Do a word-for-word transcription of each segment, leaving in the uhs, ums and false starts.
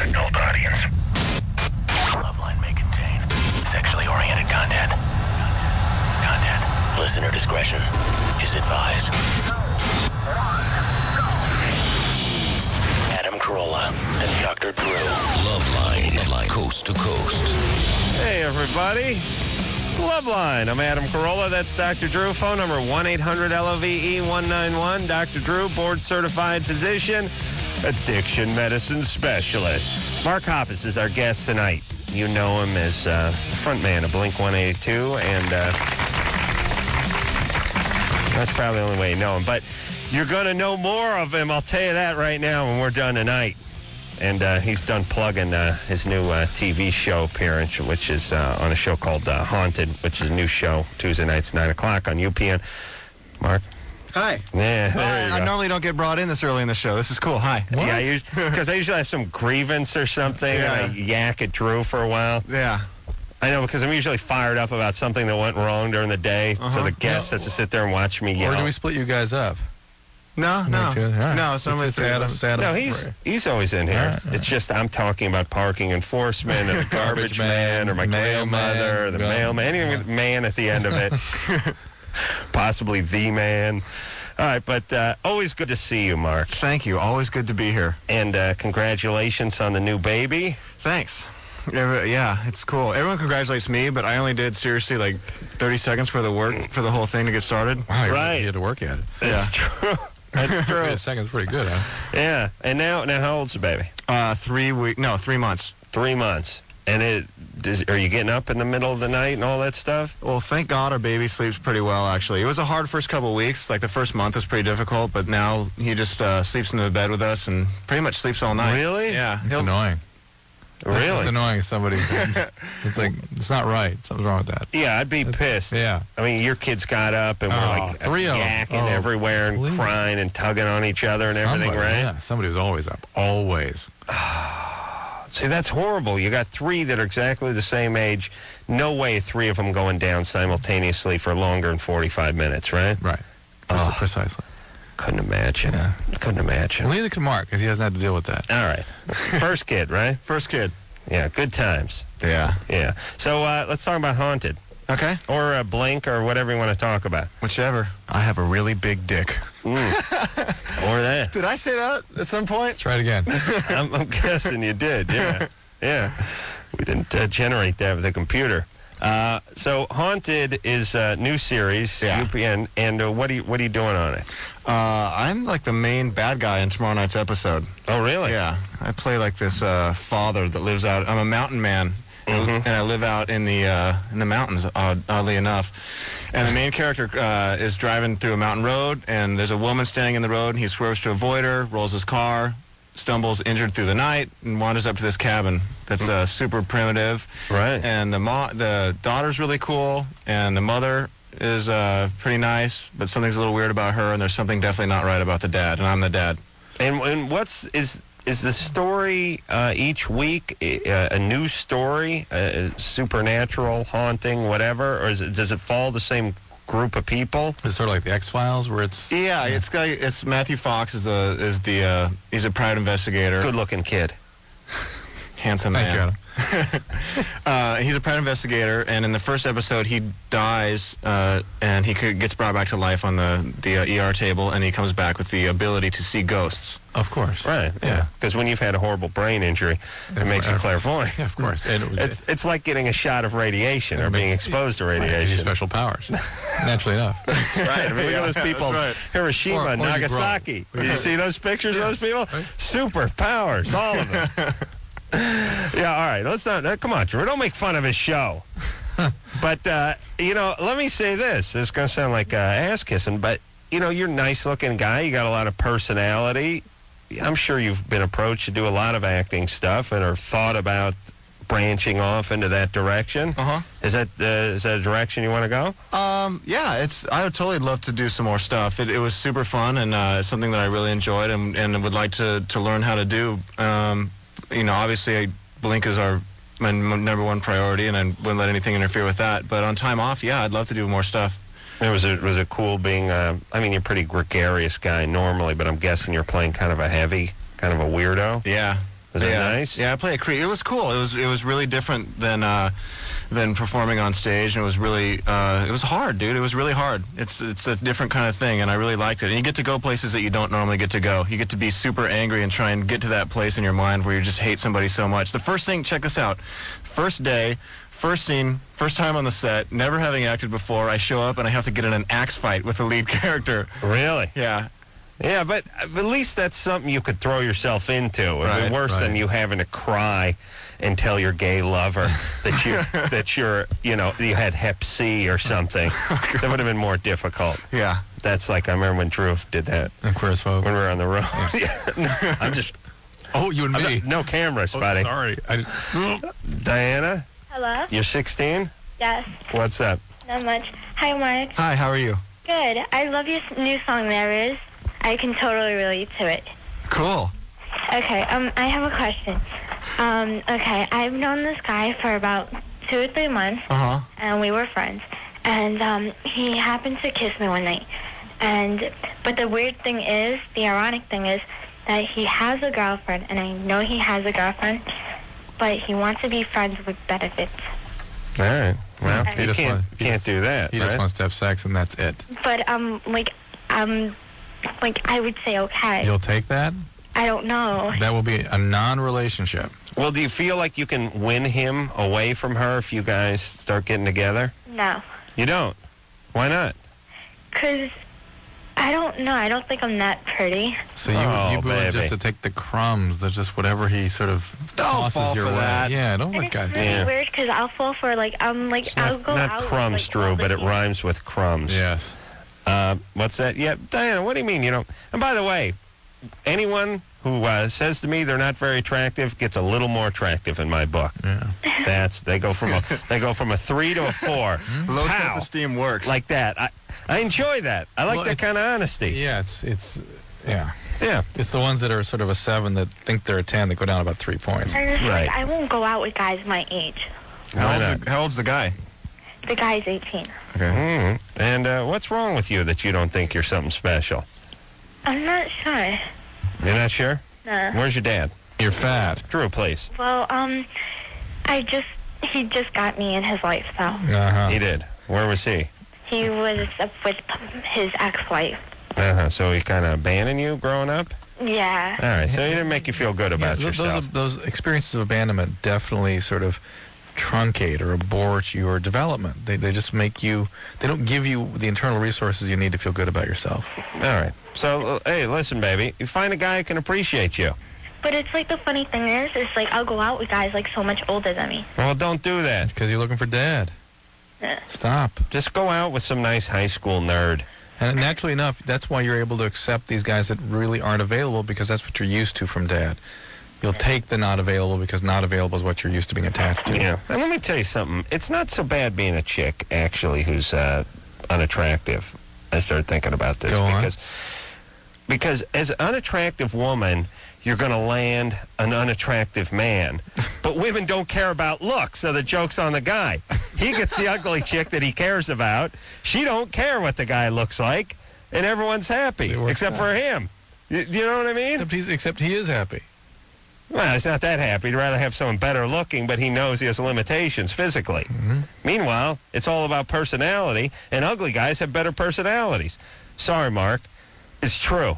adult audience. Loveline may contain sexually oriented content. Content. Listener discretion is advised. Adam Carolla and Doctor Drew. Loveline, Loveline, coast to coast. Hey, everybody. It's Loveline. I'm Adam Carolla. That's Doctor Drew. Phone number one eight hundred L O V E one nine one. Doctor Drew, board-certified physician, addiction medicine specialist. Mark Hoppus is our guest tonight. You know him as uh, frontman of Blink one eighty-two, and uh, that's probably the only way you know him. But you're going to know more of him, I'll tell you that right now when we're done tonight. And uh, he's done plugging uh, his new uh, T V show appearance, which is uh, on a show called uh, Haunted, which is a new show, Tuesday nights, nine o'clock on U P N. Mark? Hi. Yeah, there Hi. you I go. normally don't get brought in this early in the show. This is cool. Hi. Yeah, because I usually have some grievance or something, Yeah. and I yak at Drew for a while. Yeah. I know, because I'm usually fired up about something that went wrong during the day, so Uh-huh. the guest has to sit there and watch me yell. Or do we split you guys up? No, no. Me too. All right. No, it's normally it's, three of Adam, us. it's Adam. No, he's he's always in here. All right, all It's just I'm talking about parking enforcement, or the garbage man, or my mailman, grandmother, or the yeah. mailman, anything with man at the end of it. Possibly the man. All right, but uh, always good to see you, Mark. Thank you. Always good to be here. And uh, congratulations on the new baby. Thanks. Every- Yeah, it's cool. Everyone congratulates me, but I only did seriously like thirty seconds for the work for the whole thing to get started. Wow, you- Right. You had to work at it. That's true. That's true. Wait a second's pretty good, huh? Yeah. And now, now, how old's the baby? Uh, three week, no, three months. Three months. And it does, are you getting up in the middle of the night and all that stuff? Well, thank God our baby sleeps pretty well, actually. It was a hard first couple of weeks. Like the first month was pretty difficult, but now he just uh, sleeps in the bed with us and pretty much sleeps all night. Really? Yeah. It's He'll- annoying. Really? It's annoying. Somebody. It's like it's not right. Something's wrong with that. Yeah, I'd be pissed. Yeah. I mean, your kids got up and were Oh, like three of 'em. yakking Oh, everywhere and please. crying and tugging on each other and everything, Somebody, right? Yeah. Somebody was always up. Always. See, that's horrible. You got three that are exactly the same age. No way three of them going down simultaneously for longer than forty-five minutes, right? Right. Oh. Precisely. Couldn't imagine. Yeah. Couldn't imagine. Well, neither can Mark because he hasn't had to deal with that. All right. First kid, right? First kid. Yeah, good times. Yeah. Yeah. So uh, let's talk about Haunted. Okay. Or uh, Blink or whatever you want to talk about. Whichever. I have a really big dick. Or that. Did I say that at some point? Let's try it again. I'm, I'm guessing you did, yeah. Yeah. We didn't uh, generate that with the computer. Uh, so Haunted is a new series, Yeah. U P N, and uh, what are you what are you doing on it? Uh, I'm like the main bad guy in tomorrow night's episode. Oh, really? Yeah, I play like this uh, father that lives out. I'm a mountain man, Mhm. and I live out in the uh, in the mountains. Odd, oddly enough, and the main character uh, is driving through a mountain road, and there's a woman standing in the road, and he swerves to avoid her, rolls his car, stumbles injured through the night, and wanders up to this cabin that's uh, super primitive. Right. And the mo- the daughter's really cool, and the mother is uh, pretty nice, but something's a little weird about her, and there's something definitely not right about the dad, and I'm the dad. And and what's is is the story uh, each week uh, a new story, uh, supernatural, haunting, whatever, or is it, does it follow the same group of people? It's sort of like the X-Files where it's... Yeah, it's got, it's Matthew Fox is the is the uh, he's a private investigator, Good-looking kid. handsome Thank you, man. Adam. uh, he's a private investigator, and in the first episode, he dies, uh, and he could, gets brought back to life on the the uh, E R table, and he comes back with the ability to see ghosts. Of course. Right. Yeah. Because when you've had a horrible brain injury, it makes you Uh, clairvoyant. Yeah, of course. And it was, It's it's like getting a shot of radiation It or being makes- exposed to Right, gives you radiation. special powers. Naturally enough. That's right. I mean, look at those people. That's right. Hiroshima, Or- or you Nagasaki. grow. Did you see those pictures of those people? Right. Super powers, all of them. Yeah, all right. Let's not. Uh, come on, Drew. Don't make fun of his show. But uh, you know, let me say this. This is gonna sound like uh, ass kissing, but you know, you're a nice-looking guy. You got a lot of personality. I'm sure you've been approached to do a lot of acting stuff and or thought about branching off into that direction. Uh-huh. Is that uh, is that a direction you want to go? Um, yeah, it's. I would totally love to do some more stuff. It, it was super fun, and uh, it's something that I really enjoyed, and, and would like to, to learn how to do. Um, you know, obviously, I, Blink is our my m- number one priority, and I wouldn't let anything interfere with that. But on time off, yeah, I'd love to do more stuff. It was it was it cool being? Uh, I mean, you're a pretty gregarious guy normally, but I'm guessing you're playing kind of a heavy, kind of a weirdo. Yeah, Was yeah. that nice? Yeah, I played a creep. It was cool. It was it was really different than uh, than performing on stage, and it was really uh, it was hard, dude. It was really hard. It's it's a different kind of thing, and I really liked it. And you get to go places that you don't normally get to go. You get to be super angry and try and get to that place in your mind where you just hate somebody so much. The first thing, check this out. First day, first scene, first time on the set, never having acted before. I show up and I have to get in an axe fight with the lead character. Really? Yeah. Yeah, but at least that's something you could throw yourself into. It would Right, be worse right. than you having to cry and tell your gay lover that you that you're you know you had Hep C or something. That would have been more difficult. Yeah. That's like I remember when Drew did that And Queers Folk. when we were on the road. Yeah. No, I'm just Oh, you and I'm me. not- no cameras, Oh, buddy. sorry. I, Diana, Hello? you're sixteen. Yes, What's up? not much. Hi, Mark. Hi, how are you? Good. I love your s- new song, There Is. I can totally relate to it. Cool. Okay, um, I have a question. Um, okay, I've known this guy for about two or three months, Uh-huh. and we were friends. And, um, he happened to kiss me one night. And, but the weird thing is, the ironic thing is, that he has a girlfriend, and I know he has a girlfriend, but he wants to be friends with benefits. All right. Well, He you just can't want- he can't just- do that. he right? just wants to have sex, and that's it. But, um, like, um, like, I would say okay. You'll take that? I don't know. That will be a non-relationship. Well, do you feel like you can win him away from her if you guys start getting together? No. You don't. Why not? Because I don't know. I don't think I'm that pretty. So you, Oh, you would baby. just to take the crumbs, there's just whatever he sort of Don't tosses fall your for way. that. Yeah, don't And let it's guys. really Yeah. weird because I'll fall for, like, I'm like, It's I'll not, go not out with, crumbs, like, Drew, all but the it people. rhymes with crumbs. Yes. Uh, what's that? Yeah, Diana, what do you mean you don't? And by the way, anyone who uh, says to me they're not very attractive gets a little more attractive in my book. Yeah. That's they go from a they go from a three to a four. Low How? self-esteem works. Like that. I I enjoy that. I like Well, that it's- kind of honesty. Yeah, it's it's yeah. Yeah. It's the ones that are sort of a seven that think they're a ten that go down about three points. And it's Right. like, I won't go out with guys my age. Why how, not? old's the, how old's the guy? The guy's eighteen. Okay. Mm. And uh, what's wrong with you that you don't think you're something special? I'm not sure. You're not sure? No. Where's your dad? You're fat. Drew, please. Well, um, I just, he just got me in his life, so. Uh-huh. He did. Where was he? He was up with his ex-wife. Uh-huh. So he kind of abandoned you growing up? Yeah. All right. So he didn't make you feel good Yeah, about th- yourself. those those experiences of abandonment definitely sort of truncate or abort your development. They they just make you. They don't give you the internal resources you need to feel good about yourself. All right. So, uh, hey, listen, baby. You find a guy who can appreciate you. But it's like the funny thing is, is like I'll go out with guys like so much older than me. Well, don't do that. Because you're looking for dad. Yeah. Stop. Just go out with some nice high school nerd. And naturally enough, that's why you're able to accept these guys that really aren't available, because that's what you're used to from dad. You'll take the not available because not available is what you're used to being attached to. Yeah. And let me tell you something. It's not so bad being a chick, actually, who's uh, unattractive. I started thinking about this Go on. because because as an unattractive woman, you're going to land an unattractive man. But women don't care about looks, so the joke's on the guy. He gets the ugly chick that he cares about. She don't care what the guy looks like, and everyone's happy, It works except out. for him. You, you know what I mean? Except, he's, except he is happy. Well, he's not that happy. He'd rather have someone better looking, but he knows he has limitations physically. Mm-hmm. Meanwhile, it's all about personality, and ugly guys have better personalities. Sorry, Mark. It's true.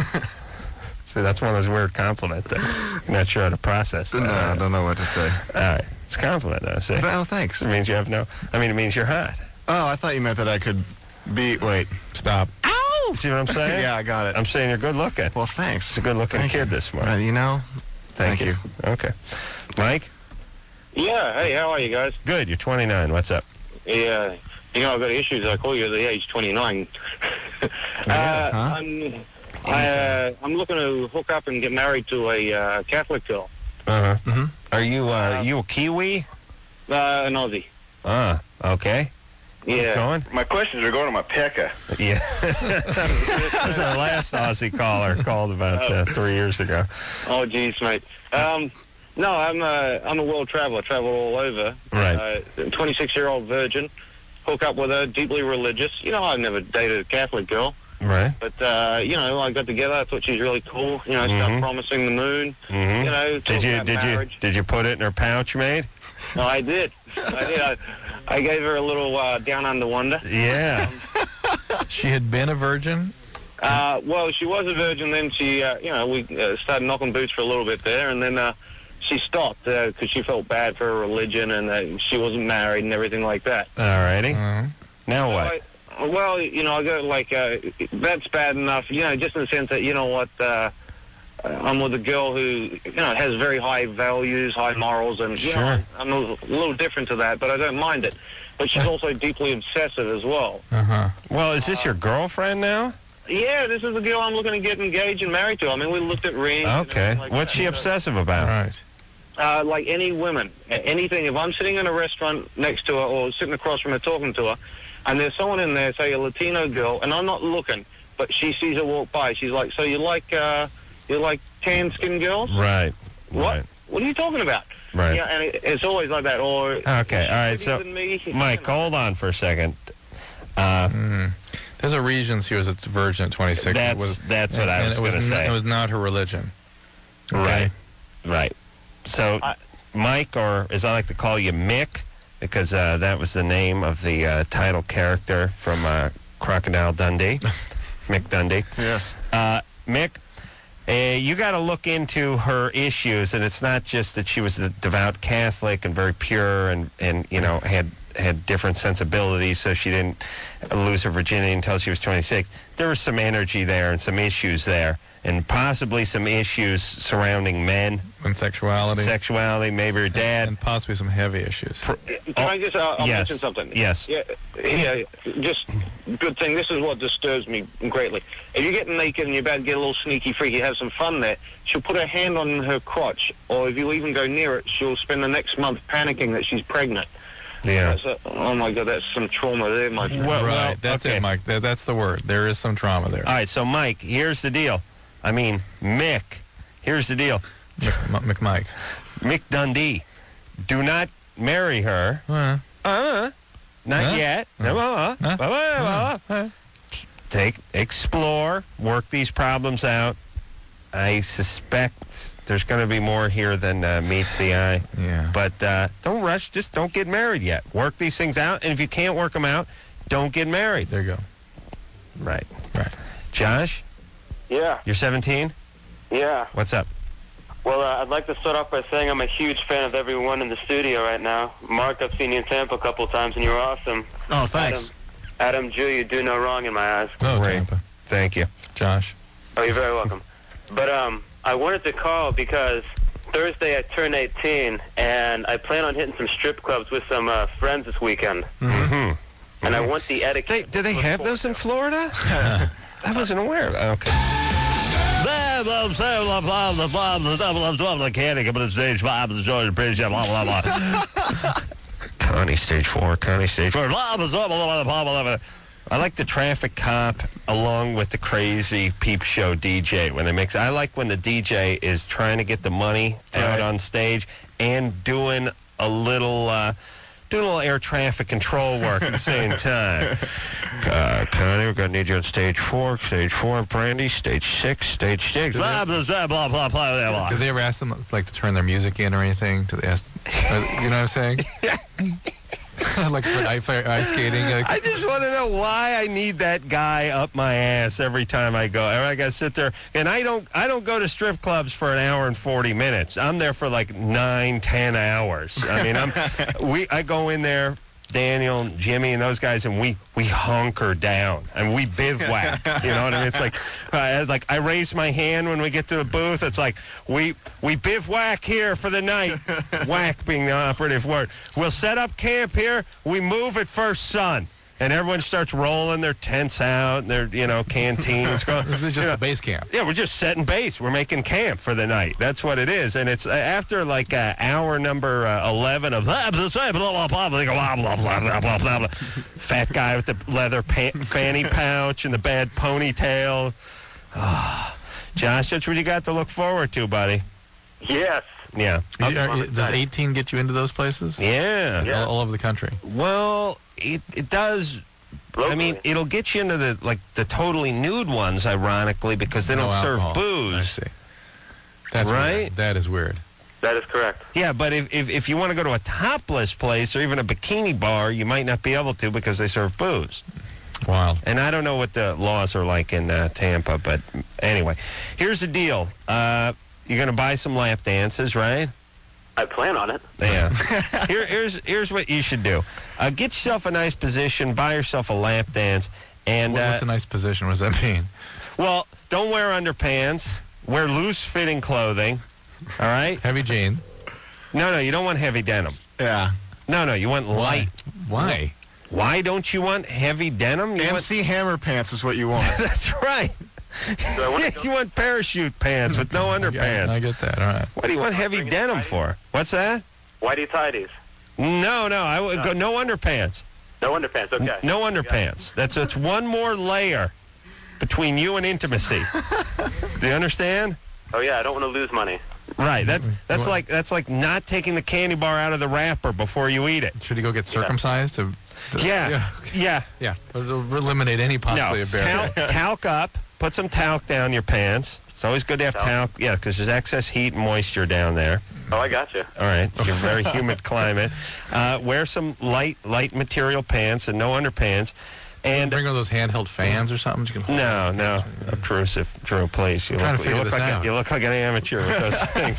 See, that's one of those weird compliment things. I'm not sure how to process that. No, I don't know what to say. All right. It's a compliment, though. See? Oh, thanks. It means you have no... I mean, it means you're hot. Oh, I thought you meant that I could be... Wait. Stop. Ow! See what I'm saying? Yeah, I got it. I'm saying you're good looking. Well, thanks. It's a good-looking Thank kid you. this Uh, morning. you know, Thank, thank you. you. Okay. Mike? Yeah, hey, how are you guys? Good. You're twenty-nine. What's up? Yeah, you know, I've got issues. I call you at the age twenty-nine. uh, Huh? I'm, I, uh, I'm looking to hook up and get married to a uh, Catholic girl, Uh-huh. Mm-hmm. Are you, uh, you a Kiwi? uh, an Aussie. Ah, okay. Yeah. Going? My questions are going to my pecker. Yeah. That was our last Aussie caller called about uh, three years ago. Oh, geez, mate. Um, no, I'm a, I'm a world traveler. Travel all over. Right. Uh, twenty-six-year-old virgin. Hook up with her, deeply religious. You know, I've never dated a Catholic girl. Right. But, uh, you know, I got together. I thought she was really cool. You know, I started Mhm. promising the moon. Mhm. You know, Did talking you about did marriage. you did you put it in her pouch, mate? No, I did. I did. I, I gave her a little uh, down under wonder. Yeah. She had been a virgin. Uh, well, she was a virgin. Then she, uh, you know, we uh, started knocking boots for a little bit there, and then uh, she stopped because she felt bad for her religion, and uh, she wasn't married and everything like that. All righty. Uh, Now what? I, well, you know, I go like uh, that's bad enough. You know, just in the sense that you know what. Uh, I'm with a girl who, you know, has very high values, high morals, and you Sure. know, I'm a little different to that, but I don't mind it. But she's also deeply obsessive as well. uh-huh. Well, is this your girlfriend now? Yeah, this is the girl I'm looking to get engaged and married to. I mean, we looked at rings. and Okay. everything like What's that. she obsessive about? Right. Uh, like any women, a- anything. If I'm sitting in a restaurant next to her or sitting across from her talking to her, and there's someone in there, say a Latino girl, and I'm not looking, but she sees her walk by, she's like, "So you like uh, you like tan skin girls? Right. What? Right. What are you talking about?" Right. Yeah, and it, it's always like that. Or Okay. All right. So, than me. Mike, hold on for a second. Uh, Mm. There's a reason she was a virgin at twenty-six. That's- It was, that's what I and was it gonna n- say. It was not her religion. Right. Right. So, I- Mike, or as I like to call you, Mick, because uh, that was the name of the uh, title character from uh, Crocodile Dundee, Mick Dundee. Yes. Uh, Mick, uh, you got to look into her issues, and it's not just that she was a devout Catholic and very pure, and and you know had had different sensibilities, so she didn't lose her virginity until she was twenty-six. There was some energy there and some issues there, and possibly some issues surrounding men, And sexuality. sexuality, maybe her dad. And possibly some heavy issues. Can I just uh, I'll yes. mention something? Yes. Yeah, yeah. Just good thing. This is what disturbs me greatly. If you're getting naked and you're about to get a little sneaky freaky, have some fun there, she'll put her hand on her crotch, or if you even go near it, she'll spend the next month panicking that she's pregnant. Yeah. That's a, oh my God, that's some trauma there, my friend. Well, right. well, that's okay. it, Mike. That, that's the word. There is some trauma there. All right, so Mike, here's the deal. I mean, Mick, here's the deal. Mc, Mc, Mike. Mick Dundee, do not marry her. Uh, Uh, not Huh? yet. No, uh, Huh? uh, uh, uh, Take, explore, work these problems out. I suspect there's going to be more here than uh, meets the eye. yeah. But uh, don't rush. Just don't get married yet. Work these things out, and if you can't work them out, don't get married. There you go. Right. Right. Josh, Yeah, you're seventeen? yeah. What's up? Well, uh, I'd like to start off by saying I'm a huge fan of everyone in the studio right now. Mark, I've seen you in Tampa a couple of times, and you were awesome. Oh, thanks. Adam, Adam Jew, you do no wrong in my eyes. Oh, Great. Tampa. Thank you. Josh. Oh, you're very welcome. But um, I wanted to call because Thursday I turn eighteen, and I plan on hitting some strip clubs with some uh, friends this weekend. Mm-hmm. And I want the They, etiquette. do they have those in Florida? I wasn't aware of that. Okay. Blah, blah, blah, blah, blah, blah, blah, blah, blah, blah, blah, blah, Candy coming to stage five of the Georgia Bridge, blah, blah, blah. Connie, stage four, Connie, stage four, blah, blah, blah, blah, blah, blah, blah. I like the traffic cop along with the crazy peep show D J when they mix. I like when the D J is trying to get the money out Right. on stage and doing a little, uh, doing a little air traffic control work at the same time. Uh, Connie, we're going to need you on stage four, stage four, Brandy, stage six, stage six, blah, blah, blah, blah, blah, blah, blah. Did they ever ask them like to turn their music in or anything? Do they ask? Uh, you know what I'm saying? Like for ice, for ice skating. Like, I just want to know why I need that guy up my ass every time I go. I got to sit there, and I don't. I don't go to strip clubs for an hour and forty minutes. I'm there for like nine, ten hours. I mean, I'm. we. I go in there, Daniel and Jimmy and those guys, and we we hunker down and we bivouac. You know what I mean? It's like, uh, like I raise my hand when we get to the booth. It's like we we bivouac here for the night. Whack being the operative word. We'll set up camp here. We move at first sun. And everyone starts rolling their tents out, and their, you know, canteens. Going, this is just you know, a base camp. yeah, we're just setting base. We're making camp for the night. That's what it is. And it's uh, after like uh, hour number uh, eleven of blah, blah, blah, blah, blah, blah, blah, blah, blah, blah, blah, blah. Fat guy with the leather pa- fanny pouch and the bad ponytail. Oh. Josh, that's what you got to look forward to, buddy. Yes. Yeah. Are you- are you- does eighteen get you into those places? Yeah. Yeah. All, all over the country. Well, it, it does Locally. I mean, it'll get you into the like the totally nude ones, ironically, because they No don't alcohol. serve booze. I see. That's Right? Weird. That is weird. That is correct. Yeah, but if, if, if you want to go to a topless place or even a bikini bar, you might not be able to because they serve booze. Wow. And I don't know what the laws are like in uh, Tampa, but anyway. Here's the deal. Uh, you're going to buy some lap dances, right? I plan on it. Yeah. Here, here's here's what you should do. Uh, get yourself a nice position, buy yourself a lap dance, and What- uh, What's a nice position? What does that mean? well, don't wear underpants. Wear loose-fitting clothing. All right? Heavy jean. No, no, you don't want heavy denim. Yeah. No, no, you want light. Why? Why don't you want heavy denim? You M want- C Hammer pants is what you want. That's right. Do I want to You want parachute pants with no I, underpants. I get that. All right. What do you want heavy Bring it denim tight. for? What's that? Whitey tidies. No, no, I would go no underpants. No underpants. Okay. No underpants. That's that's one more layer between you and intimacy. Do you understand? Oh yeah, I don't want to lose money. Right. That's that's What? like that's like not taking the candy bar out of the wrapper before you eat it. Should he go get circumcised to? to Yeah. Yeah. Yeah. Yeah. It'll eliminate any No. possibility of barrier. Talc, talc up. Put some talc down your pants. It's always good to have Talc? talc. Yeah, because there's excess heat and moisture down there. Oh, I got you. All right, it's a very humid climate. Uh, wear some light, light material pants and no underpants. And Bring one of those handheld fans or something. You can- no, no, obtrusive, Drew, please. You I'm trying look, to you figure look this like a, out. you look like an amateur with those things.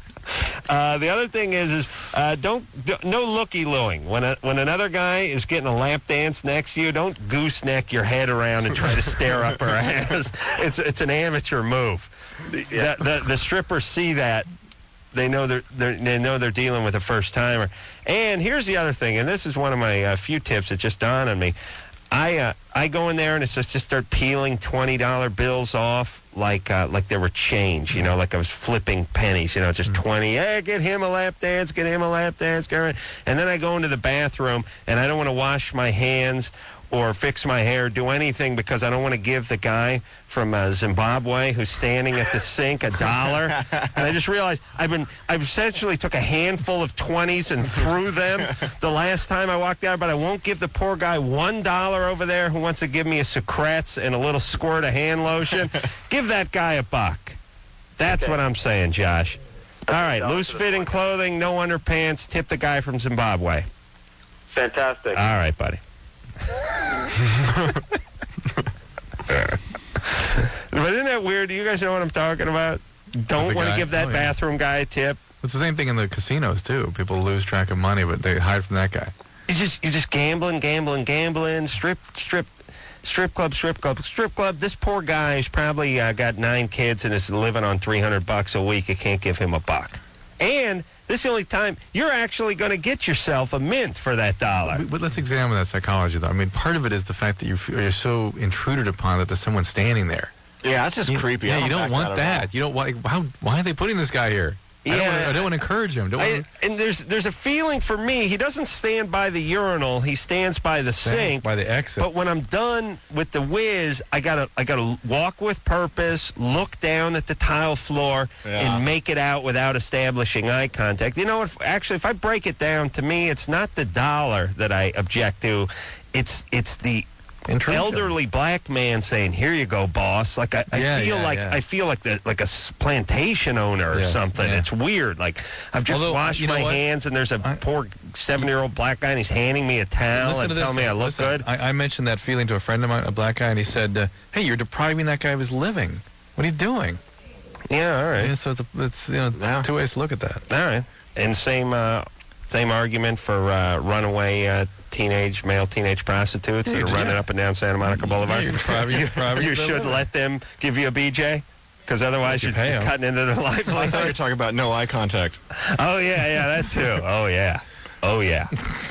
Uh, the other thing is, is uh, don't, do no looky-looing. When a, when another guy is getting a lap dance next to you, don't gooseneck your head around and try to stare up her ass. It's it's an amateur move. The, the, the, the strippers see that. They know they're, they're they know they're dealing with a first timer. And here's the other thing, and this is one of my uh, few tips that just dawned on me. I uh, I go in there and it's just just start peeling twenty dollar bills off like uh, like they were change, you know, like I was flipping pennies, you know, just twenty. Hey, get him a lap dance, get him a lap dance, get him. And then I go into the bathroom and I don't want to wash my hands or fix my hair, do anything because I don't want to give the guy from uh, Zimbabwe who's standing at the sink a dollar. And I just realized I've been I've essentially took a handful of twenties and threw them the last time I walked out, but I won't give the poor guy one dollar over there who wants to give me a Secrets and a little squirt of hand lotion. Give that guy a buck. That's Okay. what I'm saying, Josh. All right, Dollars loose to the fitting point. clothing, no underpants, tip the guy from Zimbabwe. Fantastic. All right, buddy. But isn't that weird? Do you guys know what I'm talking about? Don't The want to guy? give that Oh, yeah. bathroom guy a tip. It's the same thing in the casinos too. People lose track of money, but they hide from that guy. It's just you're just gambling, gambling, gambling. Strip, strip, strip club, strip club, strip club. This poor guy's probably uh, got nine kids and is living on three hundred bucks a week. You can't give him a buck. And this is the only time you're actually going to get yourself a mint for that dollar. But let's examine that psychology, though. I mean, part of it is the fact that you feel, you're so intruded upon that there's someone standing there. Yeah, that's just You- creepy. Yeah, I you don't back want at that. all. You don't want. How, why are they putting this guy here? I don't Yeah. wanna- I don't want to encourage him. Don't I, wanna, and there's there's a feeling for me. He doesn't stand by the urinal. He stands by the sink. by the exit. But when I'm done with the whiz, I gotta I gotta walk with purpose, look down at the tile floor, Yeah. and make it out without establishing eye contact. You know what? Actually, if I break it down, to me, it's not the dollar that I object to. It's it's the Intrusion. elderly black man saying, "Here you go, boss." Like I, I Yeah, feel yeah, like yeah. I feel like the like a s- plantation owner or Yes, something. yeah. It's weird. Like I've just Although, washed you know my what? hands, and there's a I- poor seven-year-old black guy, and he's handing me a towel Listen and to this telling me thing. I look Listen, good. I, I mentioned that feeling to a friend of mine, a black guy, and he said, uh, "Hey, you're depriving that guy of his living. What are you doing?" Yeah, all right, Yeah, so it's, a, it's you know Yeah. two ways to look at that. all right. And same uh, same argument for uh, runaway uh, teenage male teenage prostitutes that Yeah, are yeah. running up and down Santa Monica Boulevard. you're depriving- you depriving you of their should living. let them give you a B J, because otherwise If you you're, pay you're 'em. cutting into their I thought you were livelihood. talking about no eye contact. Oh yeah, yeah, that too. Oh yeah, oh yeah.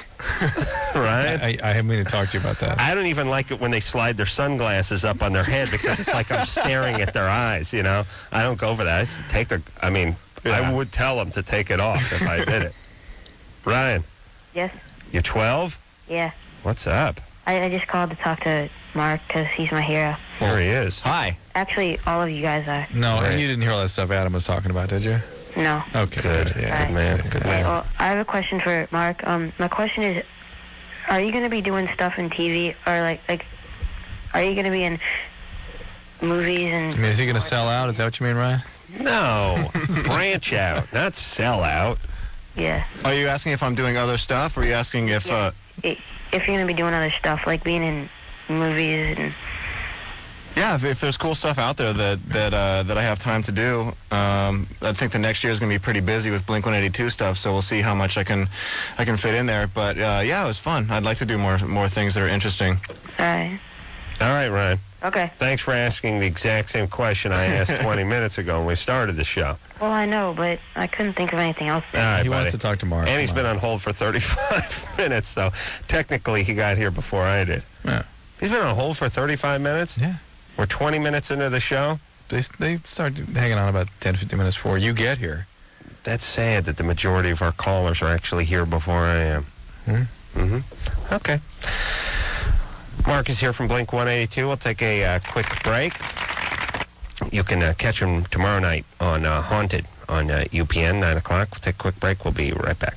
Right. I, I haven't mean to talk to you about that. I don't even like it when they slide their sunglasses up on their head because it's like I'm staring at their eyes, you know? I don't go for that. I just take the, I mean, Yeah. I would tell them to take it off if I did it. Ryan, Yes. you're twelve? Yeah. What's up? I, I just called to talk to Mark because he's my hero. Here he is. Hi. Actually, all of you guys are. No, Right. you didn't hear all that stuff Adam was talking about, did you? No. Okay. Good. Yeah. Good man. Good Okay, man. well, I have a question for Mark. Um, my question is, are you going to be doing stuff in T V, or like, like, are you going to be in movies and? I mean, is he going to sell out? Is that what you mean, Ryan? No, branch out, not sell out. Yeah. Are you asking if I'm doing other stuff, or are you asking if? Yeah. Uh, If you're going to be doing other stuff, like being in movies and. Yeah, if, if there's cool stuff out there that that uh, that I have time to do, um, I think the next year is going to be pretty busy with Blink one eighty-two stuff. So we'll see how much I can I can fit in there. But uh, yeah, it was fun. I'd like to do more more things that are interesting. All right. All right, Ryan. Okay. Thanks for asking the exact same question I asked twenty minutes ago when we started the show. Well, I know, but I couldn't think of anything else. All right, he buddy. wants to talk tomorrow. And he's been on hold for thirty-five minutes, so technically he got here before I did. Yeah. He's been on hold for thirty-five minutes? Yeah. We're twenty minutes into the show? They they start hanging on about ten, fifteen minutes before you get here. That's sad that the majority of our callers are actually here before I am. Hmm? Mm-hmm. Okay. Mark is here from Blink one eighty-two. We'll take a uh, quick break. You can uh, catch him tomorrow night on uh, Haunted on uh, U P N, nine o'clock. We'll take a quick break. We'll be right back.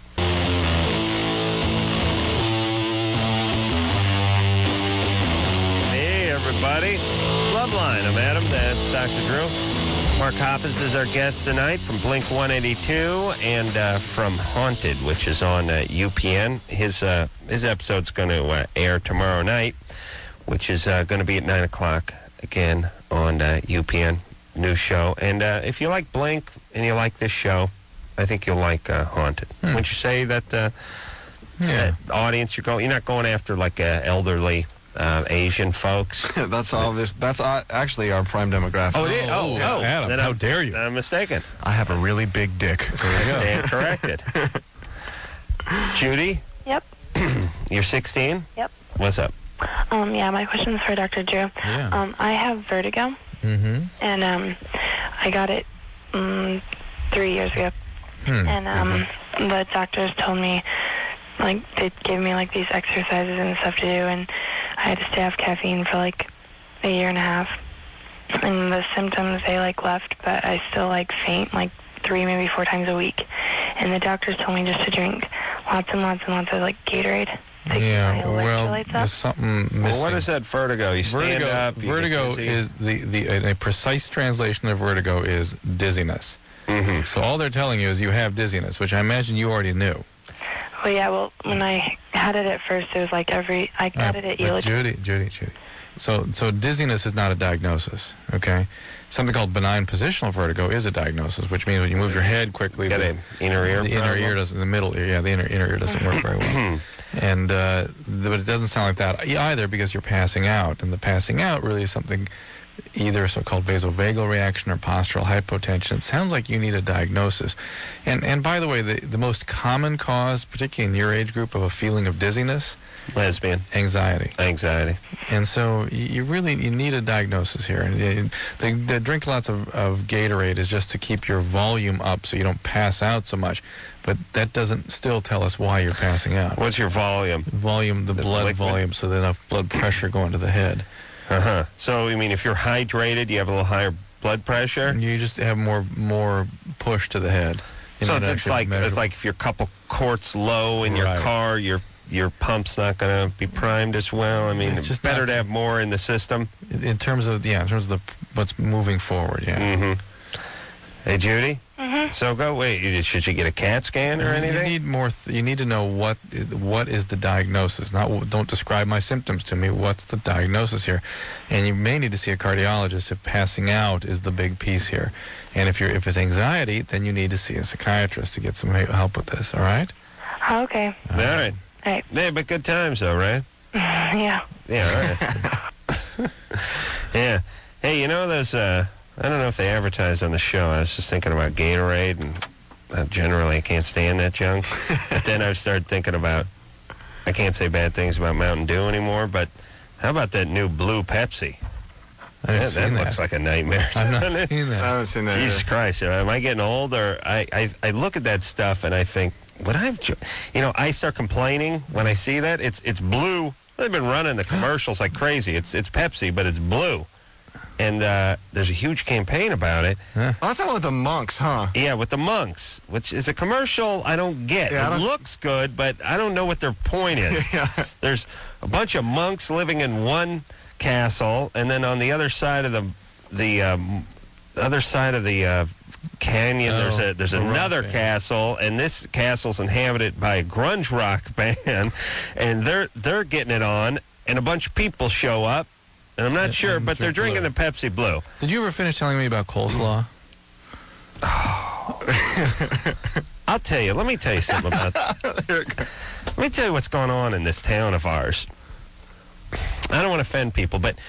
Hey, everybody. Loveline. I'm Adam. That's Doctor Drew. Mark Hoppus is our guest tonight from Blink one eighty-two and uh, from Haunted, which is on uh, U P N. His uh, his episode's going to uh, air tomorrow night, which is uh, going to be at nine o'clock again on uh, U P N. New show. And uh, if you like Blink and you like this show, I think you'll like uh, Haunted. Hmm. Wouldn't you say that uh, Yeah. that audience you're going? You're not going after like uh, elderly uh, Asian folks. That's obvious. That's uh, actually our prime demographic. Oh, it is? Oh, oh. Adam, Then how I'm- dare you? I'm mistaken. I have a really big dick. I stand corrected. Judy, Yep. you're sixteen? Yep. What's up? Um, yeah, my question is for Doctor Drew. Yeah. Um, I have vertigo, Mm-hmm. and um, I got it um, three years ago. Hmm. And um, the doctors told me, like, they gave me, like, these exercises and stuff to do, and I had to stay off caffeine for, like, a year and a half. And the symptoms, they, like, left, but I still, like, faint, like, three, maybe four times a week. And the doctors told me just to drink lots and lots and lots of, like, Gatorade. To keep Yeah, my well, electrolytes up. there's something missing. Well, what is that vertigo? You stand Vertigo, up. you get vertigo dizzy? is the, the a precise translation of vertigo is dizziness. Mhm. So all they're telling you is you have dizziness, which I imagine you already knew. Well, yeah, well, when I had it at first, it was like every, I got Uh, it at but Elix. Judy, Judy, Judy. So, so dizziness is not a diagnosis, okay? Something called benign positional vertigo is a diagnosis, which means when you move your head quickly, Got the, an inner ear the inner problem? ear doesn't, the middle ear, yeah, the inner inner ear doesn't work very well. And uh, the, but it doesn't sound like that either because you're passing out, and the passing out really is something either a so-called vasovagal reaction or postural hypotension. It sounds like you need a diagnosis. And and by the way, the, the most common cause, particularly in your age group, of a feeling of dizziness, Lesbian. anxiety. Anxiety. And so you, you really you need a diagnosis here. And you- the, the drink lots of, of Gatorade is just to keep your volume up so you don't pass out so much. But that doesn't still tell us why you're passing out. What's your volume? Volume, the, The blood liquid? volume, so that enough blood pressure going to the head. Uh-huh. So, I mean, if you're hydrated, you have a little higher blood pressure? And you just have more more push to the head. You So know, it's, to it's actually like measure- it's like if you're a couple quarts low in your Right. car, your your pump's not going to be primed as well. I mean, It's it's just better not- to have more in the system. in, in terms of yeah, in terms of the what's moving forward. Yeah. Mm-hmm. Hey, Judy? Mm-hmm. So go, wait, you- should you get a CAT scan or You anything? need more. Th- you need to know what what is the diagnosis. Not w- don't describe my symptoms to me. What's the diagnosis here? And you may need to see a cardiologist if passing out is the big piece here. And if you're if it's anxiety, then you need to see a psychiatrist to get some he- help with this. All right. Oh, okay. All right. All right. Yeah, but good times, though, right? Yeah. Yeah, all right. Yeah. Hey, you know those, uh, I don't know if they advertise on the show. I was just thinking about Gatorade, and uh, generally I can't stand that junk. But then I started thinking about, I can't say bad things about Mountain Dew anymore, but how about that new blue Pepsi? I haven't That, that seen that. looks like a nightmare. I've not doesn't it? seen I that. haven't seen that. Jesus either. Christ, am I getting old? Or I, I, I look at that stuff and I think, would I have, ju- you know, I start complaining when I see that. It's it's blue. They've been running the commercials like crazy. It's it's Pepsi, but it's blue. and uh, there's a huge campaign about it. Oh, that's the one with the monks, huh? Yeah, with the monks, which is a commercial I don't get. Yeah, I it don't- looks good, but I don't know what their point is. Yeah. There's a bunch of monks living in one castle, and then on the other side of the the um, other side of the uh, canyon, Oh, there's a there's the rock another band. castle, and this castle's inhabited by a grunge rock band, and they're they're getting it on, and a bunch of people show up, and I'm not And- sure, and but they're drink drinking the Pepsi Blue. Did you ever finish telling me about coleslaw? I'll tell you. Let me tell you something about Let me tell you what's going on in this town of ours. I don't want to offend people, but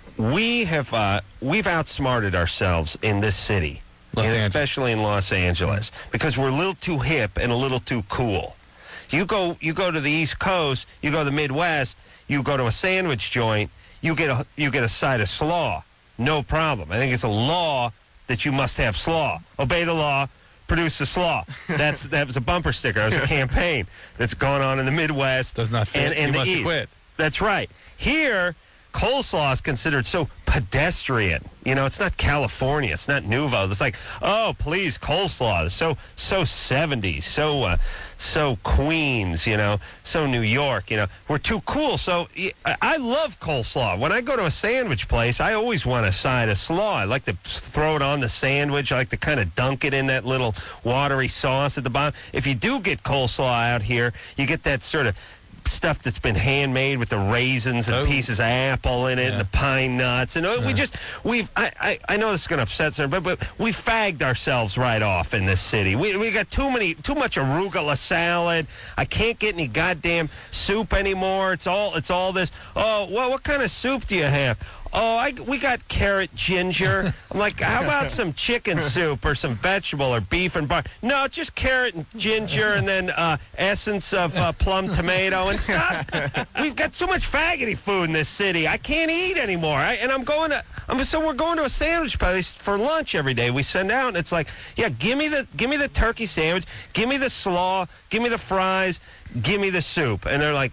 we have uh, we've outsmarted ourselves in this city, Los and Angeles. especially in Los Angeles, because we're a little too hip and a little too cool. You go you go to the East Coast, you go to the Midwest, you go to a sandwich joint, you get a you get a side of slaw, no problem. I think it's a law that you must have slaw. Obey the law. Produce the slaw. That's that was a bumper sticker. That was a campaign that's going on in the Midwest. Does not fit. And, and You the must East. quit. That's right. Here, coleslaw is considered so pedestrian. You know, it's not California. It's not nouveau. It's like, oh, please, coleslaw. It's so so seventies, so uh, so Queens. You know, so New York. You know, we're too cool. So y- I I love coleslaw. When I go to a sandwich place, I always want a side of slaw. I like to throw it on the sandwich. I like to kind of dunk it in that little watery sauce at the bottom. If you do get coleslaw out here, you get that sort of stuff that's been handmade with the raisins and Oh. pieces of apple in it, Yeah. and the pine nuts, and uh, we just we've I, I, I know this is going to upset some, but but we fagged ourselves right off in this city. We we got too many too much arugula salad. I can't get any goddamn soup anymore. It's all it's all this. Oh well, what kind of soup do you have? Oh, I, we got carrot ginger. I'm like, how about some chicken soup or some vegetable or beef and bar? No, just carrot and ginger and then uh, essence of uh, plum tomato and stuff. We've got so much faggoty food in this city. I can't eat anymore. I, and I'm going to, I'm so we're going to a sandwich place for lunch every day. We send out and it's like, yeah, give me the, give me the turkey sandwich, give me the slaw, give me the fries, give me the soup. And they're like,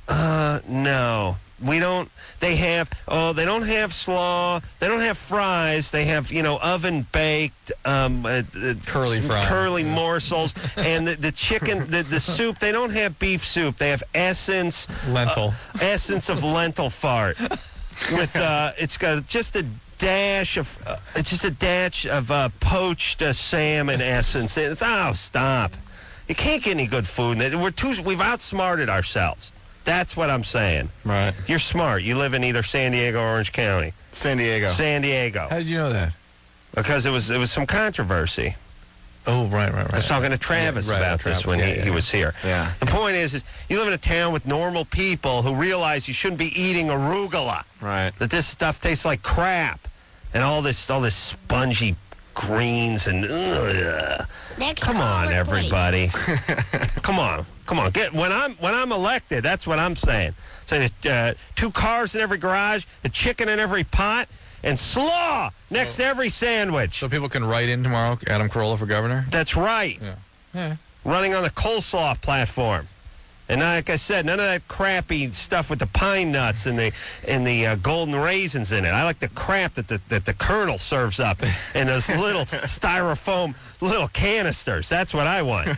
uh, no. We don't, they have, oh, they don't have slaw, they don't have fries, they have, you know, oven-baked, um, uh, uh, Curly fry. curly morsels, and the, the chicken, the, the soup, they don't have beef soup, they have essence, Lentil. uh, essence of lentil fart, with, uh, it's got just a dash of, uh, it's just a dash of uh, poached uh, salmon essence. It's, oh, stop. You can't get any good food. We're too, we've outsmarted ourselves. That's what I'm saying. Right. You're smart. You live in either San Diego or Orange County. San Diego. San Diego. How did you know that? Because it was it was some controversy. Oh, right, right, right. I was talking to Travis Yeah, right, about Travis, this when yeah, he, yeah, he yeah. was here. Yeah. The point is, is you live in a town with normal people who realize you shouldn't be eating arugula. Right. That this stuff tastes like crap. And all this all this spongy greens and ugh. Next Come on, caller, everybody. Come on. Come on. Get when I'm when I'm elected, that's what I'm saying. Saying uh, two cars in every garage, a chicken in every pot, and slaw next to every sandwich. So people can write in tomorrow, Adam Carolla for governor? That's right. Yeah. Yeah. Running on the coleslaw platform. And like I said, none of that crappy stuff with the pine nuts and the and the uh, golden raisins in it. I like the crap that the that the Colonel serves up in those little styrofoam little canisters. That's what I want.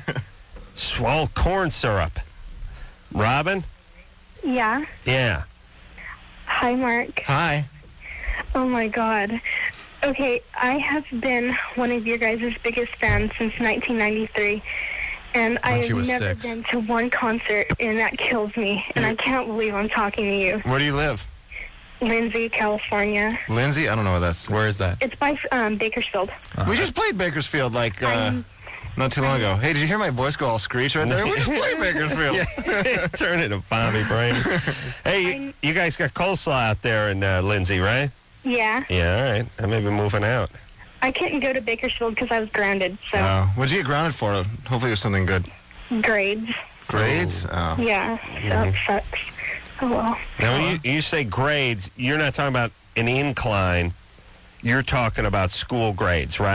Swell corn syrup. Robin? Yeah. Yeah. Hi, Mark. Hi. Oh, my God. Okay, I have been one of your guys' biggest fans since nineteen ninety-three, and When I've she was never six. been to one concert, and that kills me, and I can't believe I'm talking to you. Where do you live? Lindsay, California. Lindsay? I don't know where that's. Where is that? It's by um, Bakersfield. We just played Bakersfield like uh, I'm- not too long ago. Hey, did you hear my voice go all screech right there? We just played Bakersfield. Turn it to Bobby Brady. Hey, you, you guys got coleslaw out there in uh, Lindsay, right? Yeah. Yeah, all right. I may be moving out. I couldn't go to Bakersfield because I was grounded, so Oh, what'd you get grounded for? Hopefully it was something good. grades. Grades? Oh. Yeah, so it sucks. Oh, well. Now, when you, you say grades, you're not talking about an incline. You're talking about school grades, right?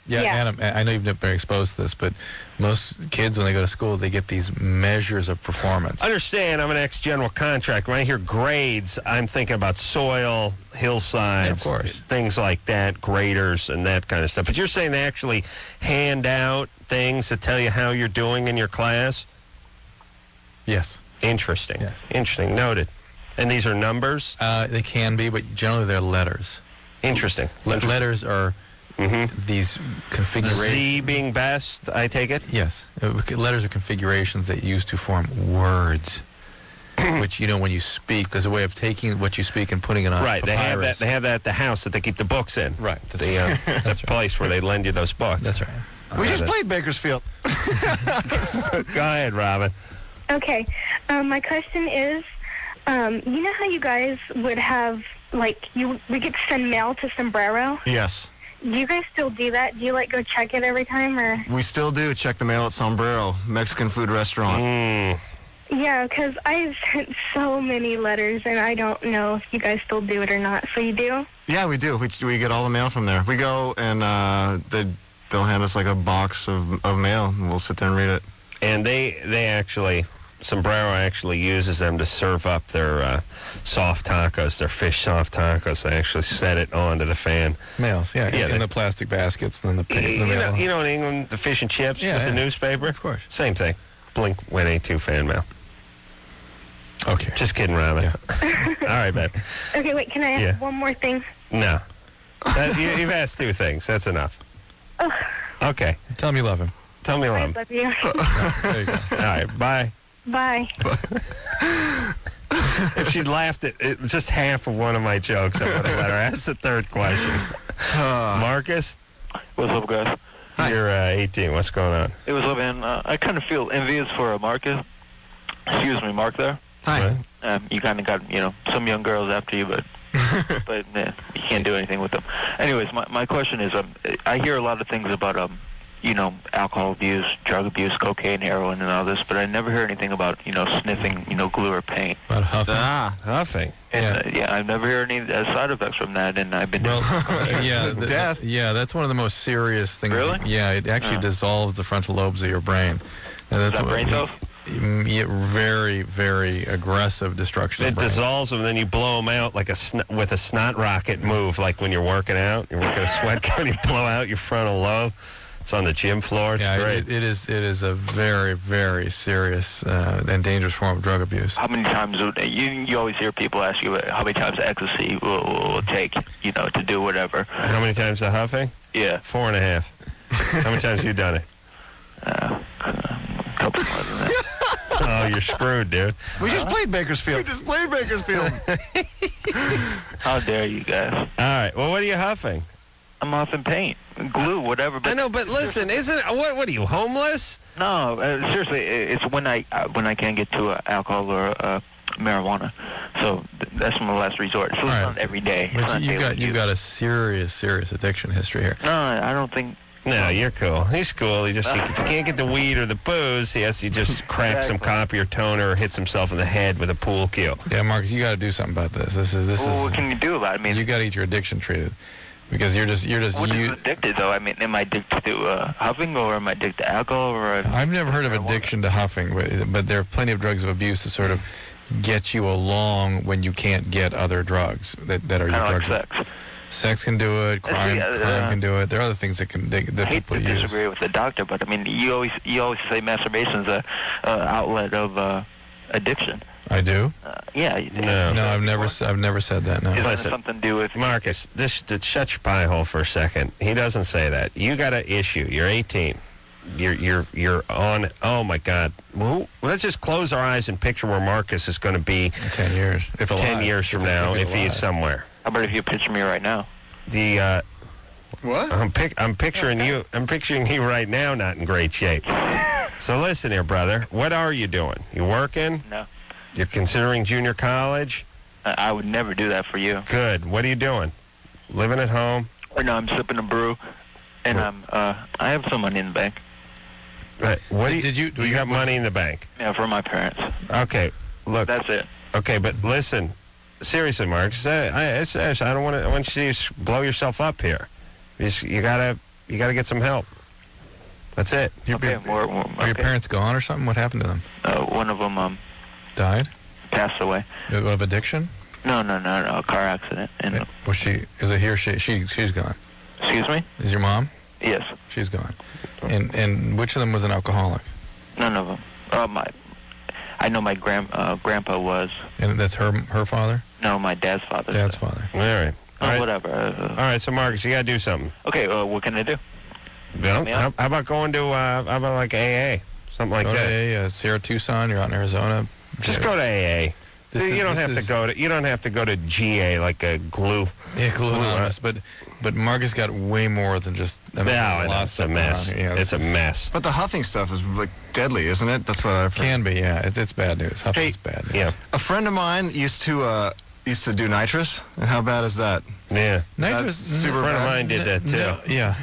Yeah, Yeah. Adam, I know you've been exposed to this, but most kids, when they go to school, they get these measures of performance. Understand, I'm an ex-general contractor. When I hear grades, I'm thinking about soil, hillsides, Yeah, of course. things like that, graders and that kind of stuff. But you're saying they actually hand out things that tell you how you're doing in your class? Yes. Interesting. Yes. Interesting. Noted. And these are numbers? Uh, they can be, but generally they're letters. Interesting. Le- letters are Mm-hmm. these configurations. Z being best, I take it? Yes. Uh, Letters are configurations that use to form words, which, you know, when you speak, there's a way of taking what you speak and putting it on Right. They have that. papyrus. They have that at the house that they keep the books in. Right. That's The, uh, the place where they lend you those books. That's right. We Yeah, just that- played Bakersfield. Go ahead, Robin. Okay. Um, my question is, um, you know how you guys would have, like, you we get to send mail to Sombrero? Yes. Do you guys still do that? Do you, like, go check it every time, or? We still do check the mail at Sombrero, Mexican food restaurant. Mm. Yeah, because I've sent so many letters, and I don't know if you guys still do it or not. So you do? Yeah, we do. We, we get all the mail from there. We go and uh, they, they'll hand us like a box of, of mail, and we'll sit there and read it. And they they actually, Sombrero actually uses them to serve up their uh, soft tacos, their fish soft tacos. They actually set it onto the fan. Mails, yeah, Yeah, in they- the plastic baskets, and then the, pa- the You mail. know, you know in England, the fish and chips Yeah, with the yeah. newspaper? Of course. Same thing. Blink one eighty-two fan mail. Okay. Just kidding, Robin. All right, babe. Okay, wait, can I ask Yeah. one more thing? No. That, you, you've asked two things. That's enough. Ugh. Okay. Tell me you love him. Tell me, I love. love you. There you go. All right, bye. Bye. If she'd laughed at it, just half of one of my jokes, I would have let her ask the third question. Marcus, What's up, guys? you're uh, eighteen. What's going on? It was up, man. Uh, I kind of feel envious for uh, Marcus. Excuse me, Mark there. Hi. What? Um, you kind of got, you know, some young girls after you, but but eh, you can't do anything with them. Anyways, my my question is, um, I hear a lot of things about, um, you know, alcohol abuse, drug abuse, cocaine, heroin, and all this, but I never hear anything about, you know, sniffing, you know, glue or paint. About huffing. Ah. Huffing. And Yeah. uh, yeah, I've never heard any uh, side effects from that, and I've been Well, yeah, th- Death. yeah, that's one of the most serious things. Really? Yeah, it actually Uh. dissolves the frontal lobes of your brain. And that's that what- brain cells. Mm, yeah, very, very aggressive destruction It of brain. dissolves them, then you blow them out like a sn- with a snot rocket move, like when you're working out. You're working a sweat gun, you blow out your frontal lobe. It's on the gym floor. It's Yeah, great. it, it is. It is a very, very serious uh, and dangerous form of drug abuse. How many times would, you you always hear people ask you uh, how many times ecstasy will, will, will take, you know, to do whatever. How many times the huffing? Yeah, Four and a half. How many times have you done it? uh, a couple more than that. Oh, you're screwed, dude. We just played Bakersfield. We just played Bakersfield. How dare you guys? All right. Well, what are you huffing? I'm off in paint, glue, whatever. But I know, but listen, isn't what? What are you, homeless? No, uh, seriously, i- it's when I uh, when I can't get to uh, alcohol or uh, marijuana. So th- that's my last resort. So it's All right. not every day. It's But not you daily got you use. got a serious, serious addiction history here. No, I don't think. No, you're cool. He's cool. He just he, if he can't get the weed or the booze, he has to just crack some Exactly. copy or toner or hits himself in the head with a pool cue. Yeah, Marcus, you got to do something about this. This is this Well, what is. can you do about it? I mean, You got to get your addiction treated, because you're just you're just what you. is addicted though? I mean, am I addicted to uh, huffing or am I addicted to alcohol or? Uh, I've never heard of marijuana? addiction to huffing, but, but there are plenty of drugs of abuse that sort of get you along when you can't get other drugs that, that are your Kind of like drugs. sex. Sex can do it. Crime, uh, crime can do it. There are other things that can they, that I hate people to use. disagree with the doctor, but I mean, you always you always say masturbation's a uh, outlet of uh, addiction. I do. Uh, yeah. you- No. No, I've never s- I've never said that. No. Is that Listen. something to do with? Marcus, just to shut your pie hole for a second. He doesn't say that. You got an issue. You're eighteen. You're you're you're on. Oh my God. Well, let's just close our eyes and picture where Marcus is going to be Ten years, if alive. ten years from If- now if if he's alive. somewhere. How about if you picture me right now? The uh, What? I'm pic- I'm picturing you. I'm picturing you right now, not in great shape. So listen here, brother. What are you doing? You working? No. You're considering junior college? I, I would never do that for you. Good. What are you doing? Living at home? Or no, I'm sipping a brew, and I'm uh, I have some money in the bank. Uh, what do you, Did you- do you got money in the bank? Yeah, for my parents. Okay. Look. That's it. Okay, but listen. Seriously, Mark. I, I, I, I don't want to. I want you to s- blow yourself up here. You, s- you gotta You got to get some help. That's it. Your, Okay, your- more, more, Are your okay. parents gone or something? What happened to them? Uh, one of them um, Died? passed away. Of addiction? No, no, no, no, a car accident. And Yeah. Was she? Is it he or she? She. She's gone. excuse me? Is your mom? Yes, She's gone. And and which of them was an alcoholic? none of them. Uh, my, I know my grand uh, grandpa was. And that's her her father? No, my dad's father. Dad's father. All right. Oh, All right. whatever. Uh, All right. So, Marcus, you got to do something. okay, uh, what can I do? Well, me how, up. how about going to, uh, how about like A A? Something like Go to that. A A, uh, Sierra Tucson. You're out in Arizona. Just go to A A. This you is- don't this have to is- go to. You don't have to go to G A like a glue. Yeah, Glue Glue, Anonymous. But but Marcus got way more than just. I mean, No, a lot of it's a stuff going mess. on here. Yeah, It's a this is- mess. But the huffing stuff is like deadly, isn't it? That's what I've heard. Can be, yeah. It's, it's bad news. Huffing's Hey, bad news. Yeah. A friend of mine used to uh, used to do nitrous, and how bad is that? Yeah. Nitrous. That's super A friend of bad. mine did that too. No, yeah.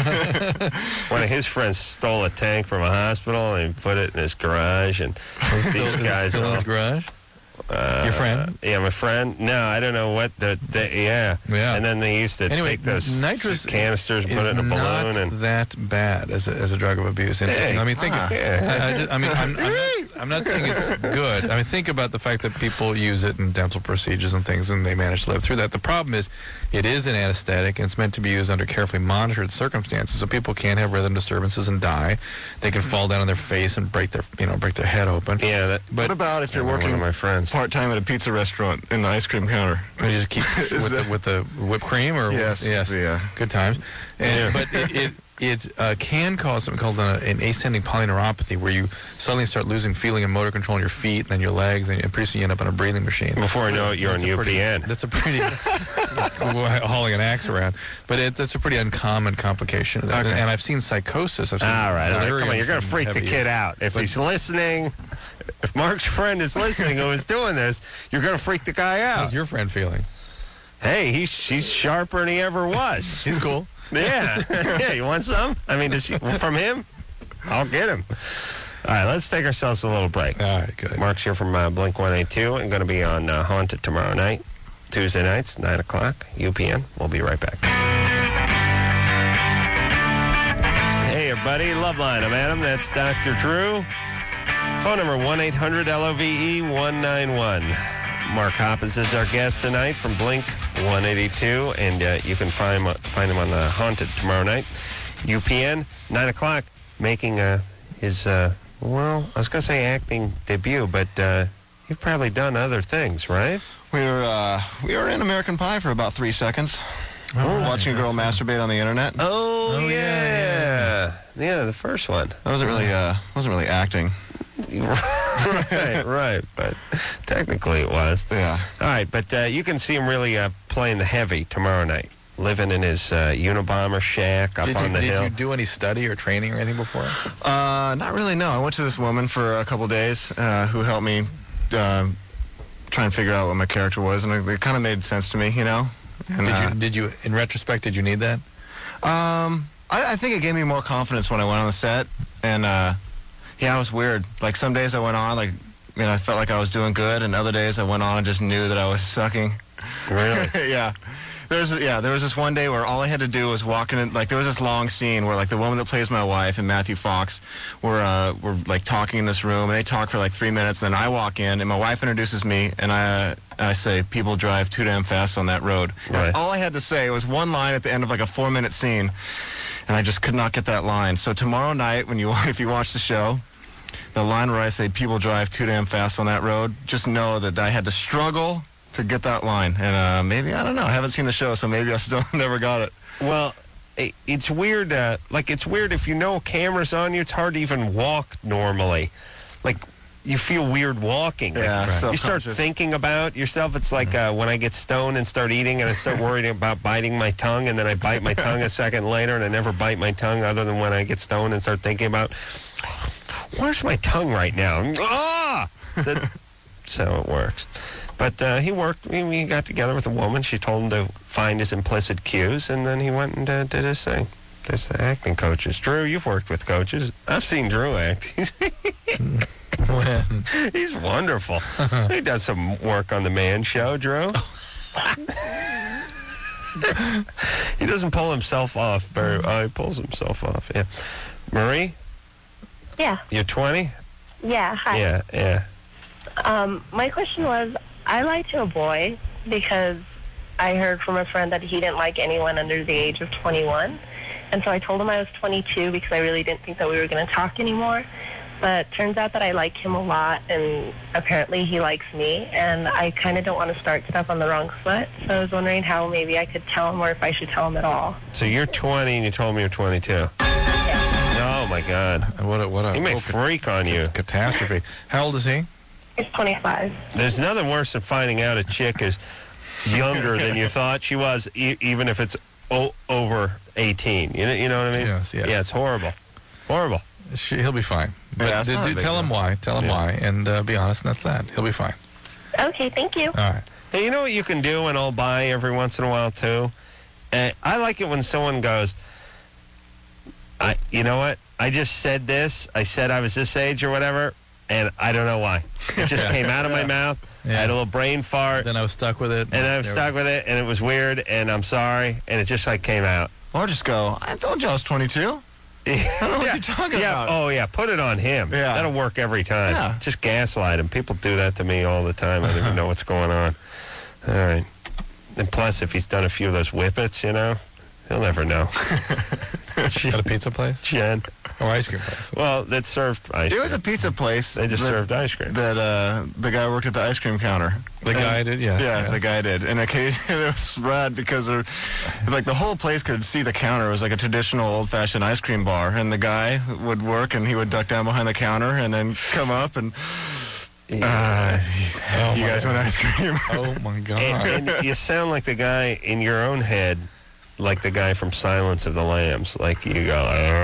One of his friends stole a tank from a hospital and he put it in his garage. And Still, these is it guys, still in all- his garage? uh, Your friend? Yeah, my friend. No, I don't know what the. the yeah. Yeah. And then they used to Anyway, take those nitrous canisters, and is put it in a not balloon, and that bad as a, as a drug of abuse. Interesting. Hey, I mean, think. ah. Yeah. I, I, just, I mean, I'm, I'm, not, I'm not saying it's good. I mean, think about the fact that people use it in dental procedures and things, and they manage to live through that. The problem is, it is an anesthetic, and it's meant to be used under carefully monitored circumstances, so people can't have rhythm disturbances and die. They can fall down on their face and break their, you know, break their head open. yeah. That, But what about if you're one working of my friends. part time at a pizza restaurant in the ice cream counter? you just keep Is with the, that- with the whipped cream, or Yes, yes, yeah. good times. And, But it it, it uh, can cause something called a, an ascending polyneuropathy, where you suddenly start losing feeling and motor control in your feet, and then your legs, and pretty soon you end up on a breathing machine. Before I know it, you're That's on a U pretty- P N. That's a pretty hauling an axe around, but it, that's a pretty uncommon complication of that. Okay. And I've seen psychosis. I've seen All right, all right. delirium Come on, you're going to from freak the heavy- kid out. If But- he's listening, if Mark's friend is listening who is doing this, you're going to freak the guy out. How's your friend feeling? Hey, he's he's sharper than he ever was. He's cool. Yeah. Yeah, you want some? I mean, does she, from him? I'll get him. All right, let's take ourselves a little break. All right, good. Mark's here from uh, Blink one eighty-two and going to be on uh, Haunted tomorrow night, Tuesday nights, nine o'clock, U P N. We'll be right back. Hey, everybody. Loveline. I'm Adam. That's Doctor Drew. Phone number one eight hundred L O V E one nine one. Mark Hoppus is our guest tonight from Blink one eighty-two, and uh, you can find him, find him on uh, Haunted tomorrow night, U P N, nine o'clock, making uh, his, uh, well, I was going to say acting debut, but uh, you've probably done other things, right? We were uh, we were in American Pie for about three seconds, watching a girl masturbate on the internet. Oh, Oh, yeah. yeah, yeah. the first one. That wasn't really uh, wasn't really acting. right, right, but technically it was. Yeah. All right, but uh, you can see him really uh, playing the heavy tomorrow night, living in his uh, Unabomber shack up Did, on you, the did hill. you do any study or training or anything before? Uh, not really. No, I went to this woman for a couple days uh, who helped me uh, try and figure out what my character was, and it, it kind of made sense to me, you know. And, Did uh, you? Did you? In retrospect, did you need that? Um, I, I think it gave me more confidence when I went on the set, and uh, yeah, it was weird. Like some days I went on, like, you know, I felt like I was doing good, and other days I went on and just knew that I was sucking. Really? Yeah. There was, yeah, there was this one day where all I had to do was walk in, like, there was this long scene where, like, the woman that plays my wife and Matthew Fox were, uh, were like, talking in this room, and they talk for, like, three minutes, and then I walk in, and my wife introduces me, and I, uh, I say, people drive too damn fast on that road. Right. That's all I had to say. It was one line at the end of, like, a four-minute scene, and I just could not get that line. So tomorrow night, when you, if you watch the show, the line where I say, people drive too damn fast on that road, just know that I had to struggle to get that line, and uh, maybe, I don't know, I haven't seen the show, so maybe I still never got it. Well, it, it's weird. Uh, like, it's weird if you know cameras on you, it's hard to even walk normally. Like, you feel weird walking. Like, Yeah, you start self-conscious. thinking about yourself. It's like uh, when I get stoned and start eating and I start worrying about biting my tongue, and then I bite my tongue a second later, and I never bite my tongue other than when I get stoned and start thinking about, where's my tongue right now? Ah! That, so it works. But uh, he worked, we, we got together with a woman. She told him to find his implicit cues, and then he went and uh, did his thing. There's the acting coaches. Drew, you've worked with coaches. I've seen Drew act. When? He's wonderful. He does some work on the Man Show, Drew. He doesn't pull himself off very. Oh, he pulls himself off. Yeah. Marie, Yeah. you're twenty. Yeah. Hi. Yeah, yeah. Um, my question was, I lied to a boy because I heard from a friend that he didn't like anyone under the age of twenty-one. And so I told him I was twenty-two because I really didn't think that we were going to talk anymore. But turns out that I like him a lot, and apparently he likes me, and I kind of don't want to start stuff on the wrong foot. So I was wondering how maybe I could tell him, or if I should tell him at all. So you're twenty and you told me you're twenty-two. Yeah. Oh, my God. What a, what a He may oh, freak on you. catastrophe. How old is he? He's twenty-five. There's nothing worse than finding out a chick is younger than you thought she was, e- even if it's o- over eighteen. You know, you know what I mean? Yes, yes. Yeah, it's horrible. Horrible. She, he'll be fine. But Yeah, it's d- not a d- big tell him deal. why. Tell him Yeah. why, and uh, be honest, and that's that. He'll be fine. Okay, thank you. All right. Hey, you know what you can do and I'll buy every once in a while, too? Uh, I like it when someone goes, I, you know what? I just said this. I said I was this age or whatever, and I don't know why. It just Yeah. came out of my mouth. I had a little brain fart, Then I was stuck with it. and I was There stuck with it, and it was weird, and I'm sorry, and it just, like, came out. Or just go, I told you I was twenty-two. I don't know what you're talking yeah. about. Oh, yeah. Put it on him. Yeah. That'll work every time. Yeah. Just gaslight him. People do that to me all the time. I don't even know what's going on. All right. And plus, if he's done a few of those whippets, you know, he'll never know. At a pizza place? Jen. Or ice cream place? Well, that served ice It cream. was a pizza place. They just that, served ice cream. That uh, the guy worked at the ice cream counter. The And- guy did, yes. Yeah, yes. the guy did. And occasionally it was rad because there, like the whole place could see the counter. It was like a traditional old-fashioned ice cream bar. And the guy would work and he would duck down behind the counter and then come up and, uh, Oh, you my guys want ice cream? Oh, my God. And, and you sound like the guy in your own head, like the guy from Silence of the Lambs. Like you go,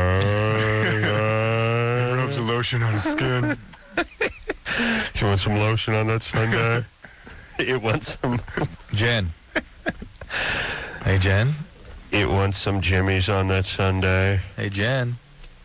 He rubs the lotion on his skin. you want some lotion on that Sunday? It wants some. Jen. Hey, Jen. It wants some Jimmy's on that Sunday. Hey, Jen.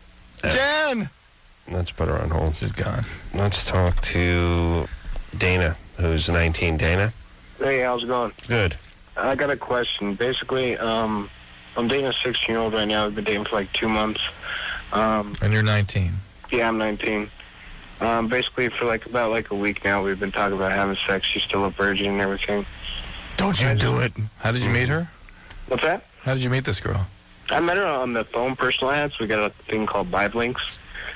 Jen! Let's put her on hold. She's gone. Let's talk to Dana, who's nineteen. Dana? Hey, how's it going? Good. I got a question. Basically, um, I'm dating a sixteen-year-old right now. I've been dating for like two months. Um, And you're nineteen. yeah, I'm nineteen. Um, basically, for like about like a week now, we've been talking about having sex. She's still a virgin and everything. Don't you do it. How did you meet her? What's that? How did you meet this girl? I met her on the phone, personal ads. We got a thing called Vibe Links.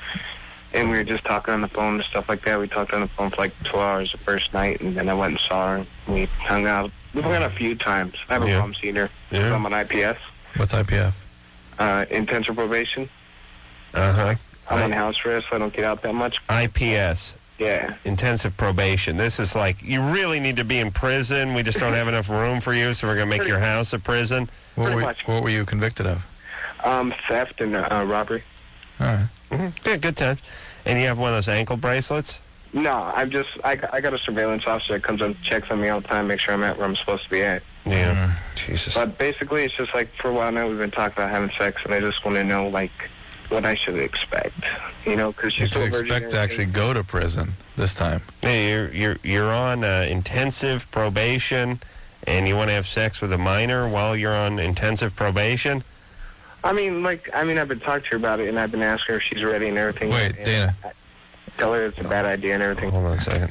And we were just talking on the phone and stuff like that. We talked on the phone for like two hours the first night, and then I went and saw her. We hung out. We hung out a few times. I have a Yeah. problem seeing her. Yeah. I'm on I P S, What's I P F? uh, intensive probation. Uh-huh. I'm on I- house arrest, so I don't get out that much. I P S. Yeah. Intensive probation. This is like, you really need to be in prison. We just don't have enough room for you, so we're going to make your house a prison. What Pretty were, much. what were you convicted of? Um, theft and uh, robbery. All right. Mm-hmm. Yeah, good times. And you have one of those ankle bracelets? No, I'm just, I, I got a surveillance officer that comes and checks on me all the time, make sure I'm at where I'm supposed to be at. Yeah. Jesus. But basically, it's just like, for a while now, we've been talking about having sex, and I just want to know, like, what I should expect. You know, because You she's so should virgin. expect to actually go to prison this time. Hey, you're, you're, you're on uh, intensive probation, and you want to have sex with a minor while you're on intensive probation? I mean, like, I mean, I've been talking to her about it, and I've been asking her if she's ready and everything. Wait, and Dana. I tell her it's a bad idea and everything. Hold on a second.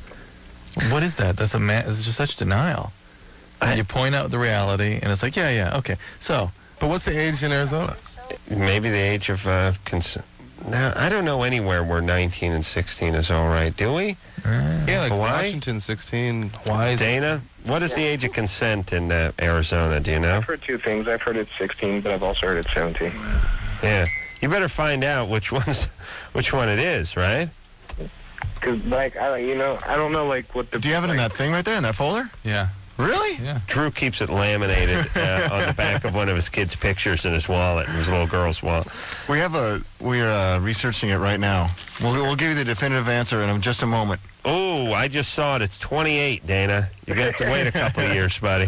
What is that? That's a man. It's just such denial. I- you point out the reality, and it's like, yeah, yeah, okay. So, But what's the age in Arizona? Maybe the age of uh, consent. Now, I don't know anywhere where nineteen and sixteen is all right, do we? Yeah, like Hawaii? Washington, sixteen, Hawaii. Dana, what is the age of consent in uh, Arizona? Do you know? I've heard two things. I've heard it's sixteen, but I've also heard it's seventeen. Yeah, you better find out which one's, which one it is, right? Because, like, I, you know, I don't know, like, what the... Do you have it in that thing right there, in that folder? yeah. Really? Yeah. Drew keeps it laminated uh, on the back of one of his kids' pictures in his wallet, in his little girl's wallet. We have a, we're uh, researching it right now. We'll, we'll give you the definitive answer in just a moment. Oh, I just saw it. It's twenty-eight, Dana. You're going to have to wait a couple of years, buddy.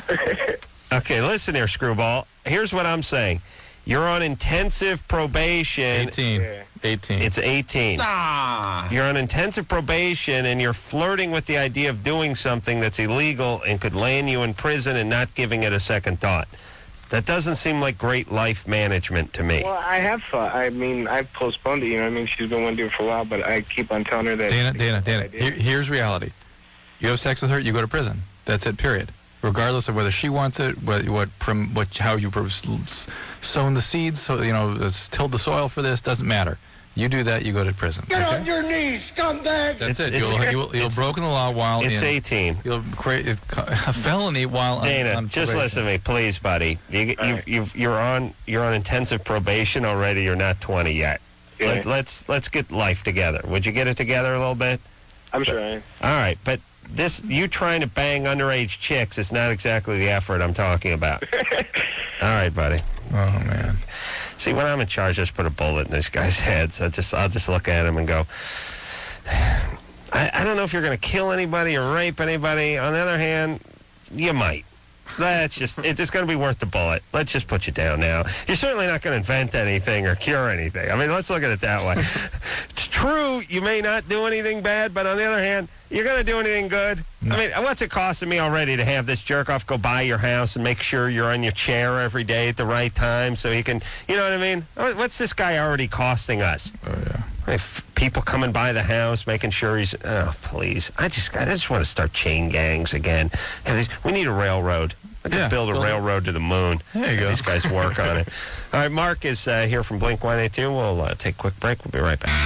Okay, listen here, Screwball. Here's what I'm saying. You're on intensive probation. eighteen. Yeah. eighteen. It's eighteen. Ah. You're on intensive probation, and you're flirting with the idea of doing something that's illegal and could land you in prison and not giving it a second thought. That doesn't seem like great life management to me. Well, I have thought. I mean, I've postponed it. You know what I mean? She's been wanting to do it for a while, but I keep on telling her that. Dana, Dana, Dana, here, here's reality. You have sex with her, you go to prison. That's it, period. Regardless of whether she wants it, what, what, prom, what how you sown the seeds, so you know, it's tilled the soil for this, doesn't matter. You do that, you go to prison. Get okay? on your knees, scumbag! That's It's- it. it's- You'll, you'll, you'll it's- broken the law while It's in. eighteen. You'll create a felony while Dana, on, on just probation. listen to me, please, buddy. You, you've, you've, you're on you're on intensive probation already. You're not twenty yet. Yeah. Let, let's let's get life together. Would you get it together a little bit? I'm trying. All right, but this you trying to bang underage chicks is not exactly the effort I'm talking about. All right, buddy. Oh man. See, when I'm in charge, I just put a bullet in this guy's head. So I just I'll just look at him and go. I, I don't know if you're going to kill anybody or rape anybody. On the other hand, you might. That's just, it's just going to be worth the bullet. Let's just put you down now. You're certainly not going to invent anything or cure anything. I mean, let's look at it that way. It's true, you may not do anything bad, but on the other hand, you're going to do anything good? I mean, what's it costing me already to have this jerk-off go by your house and make sure you're on your chair every day at the right time so he can, you know what I mean? What's this guy already costing us? Oh, yeah. If people coming by the house, making sure he's, oh, please. I just I just want to start chain gangs again. Have these, we need a railroad. I could Yeah, build a build it. railroad to the moon. There you Have go. These guys work on it. All right, Mark is uh, here from Blink one eighty-two. We'll uh, take a quick break. We'll be right back.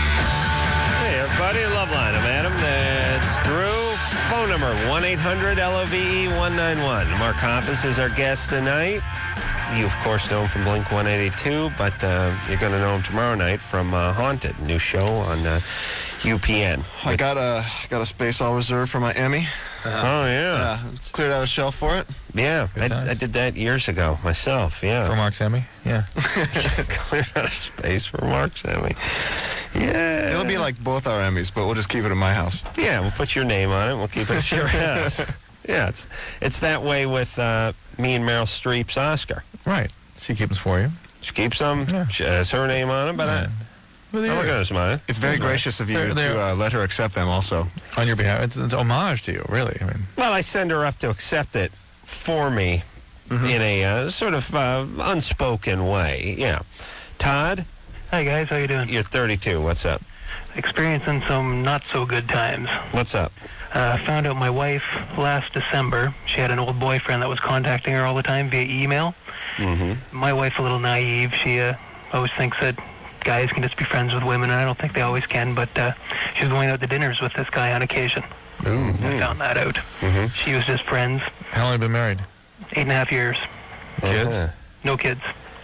Hey, everybody. Loveline. I'm Adam. That's Drew. Phone number, one eight hundred L O V E one nine one. Mark Hoppus is our guest tonight. You, of course, know him from Blink one eighty-two, but uh, you're going to know him tomorrow night from uh, Haunted, new show on uh, U P N. I got a got a space all reserved for my Emmy. Uh-huh. Oh, yeah. Uh, it's cleared out a shelf for it. Yeah, I, I did that years ago myself, yeah. For Mark's Emmy? Yeah. Cleared out of space for Mark's Emmy. Yeah. It'll be like both our Emmys, but we'll just keep it at my house. Yeah, we'll put your name on it. We'll keep it at your house. Yeah, it's it's that way with uh, me and Meryl Streep's Oscar. Right. She keeps for you. She keeps them. Yeah. She has her name on it, but Yeah. I, I look at his mine. It's very That's right. gracious of you They're- they're- to uh, let her accept them also. On your behalf. It's, it's homage to you, really. I mean, Well, I send her up to accept it for me in a uh, sort of uh, unspoken way. Yeah. Todd, Hi guys, how you doing? you're thirty-two. What's up? Experiencing some not so good times. What's up? I uh, found out my wife last December. She had an old boyfriend that was contacting her all the time via email. Mm-hmm. My wife's a little naive. She uh, always thinks that guys can just be friends with women, and I don't think they always can. But uh, she was going out to dinners with this guy on occasion. Mm-hmm. I found that out. Mm-hmm. She was just friends. how long have you been married? Eight and a half years. Kids? Uh-huh. No kids.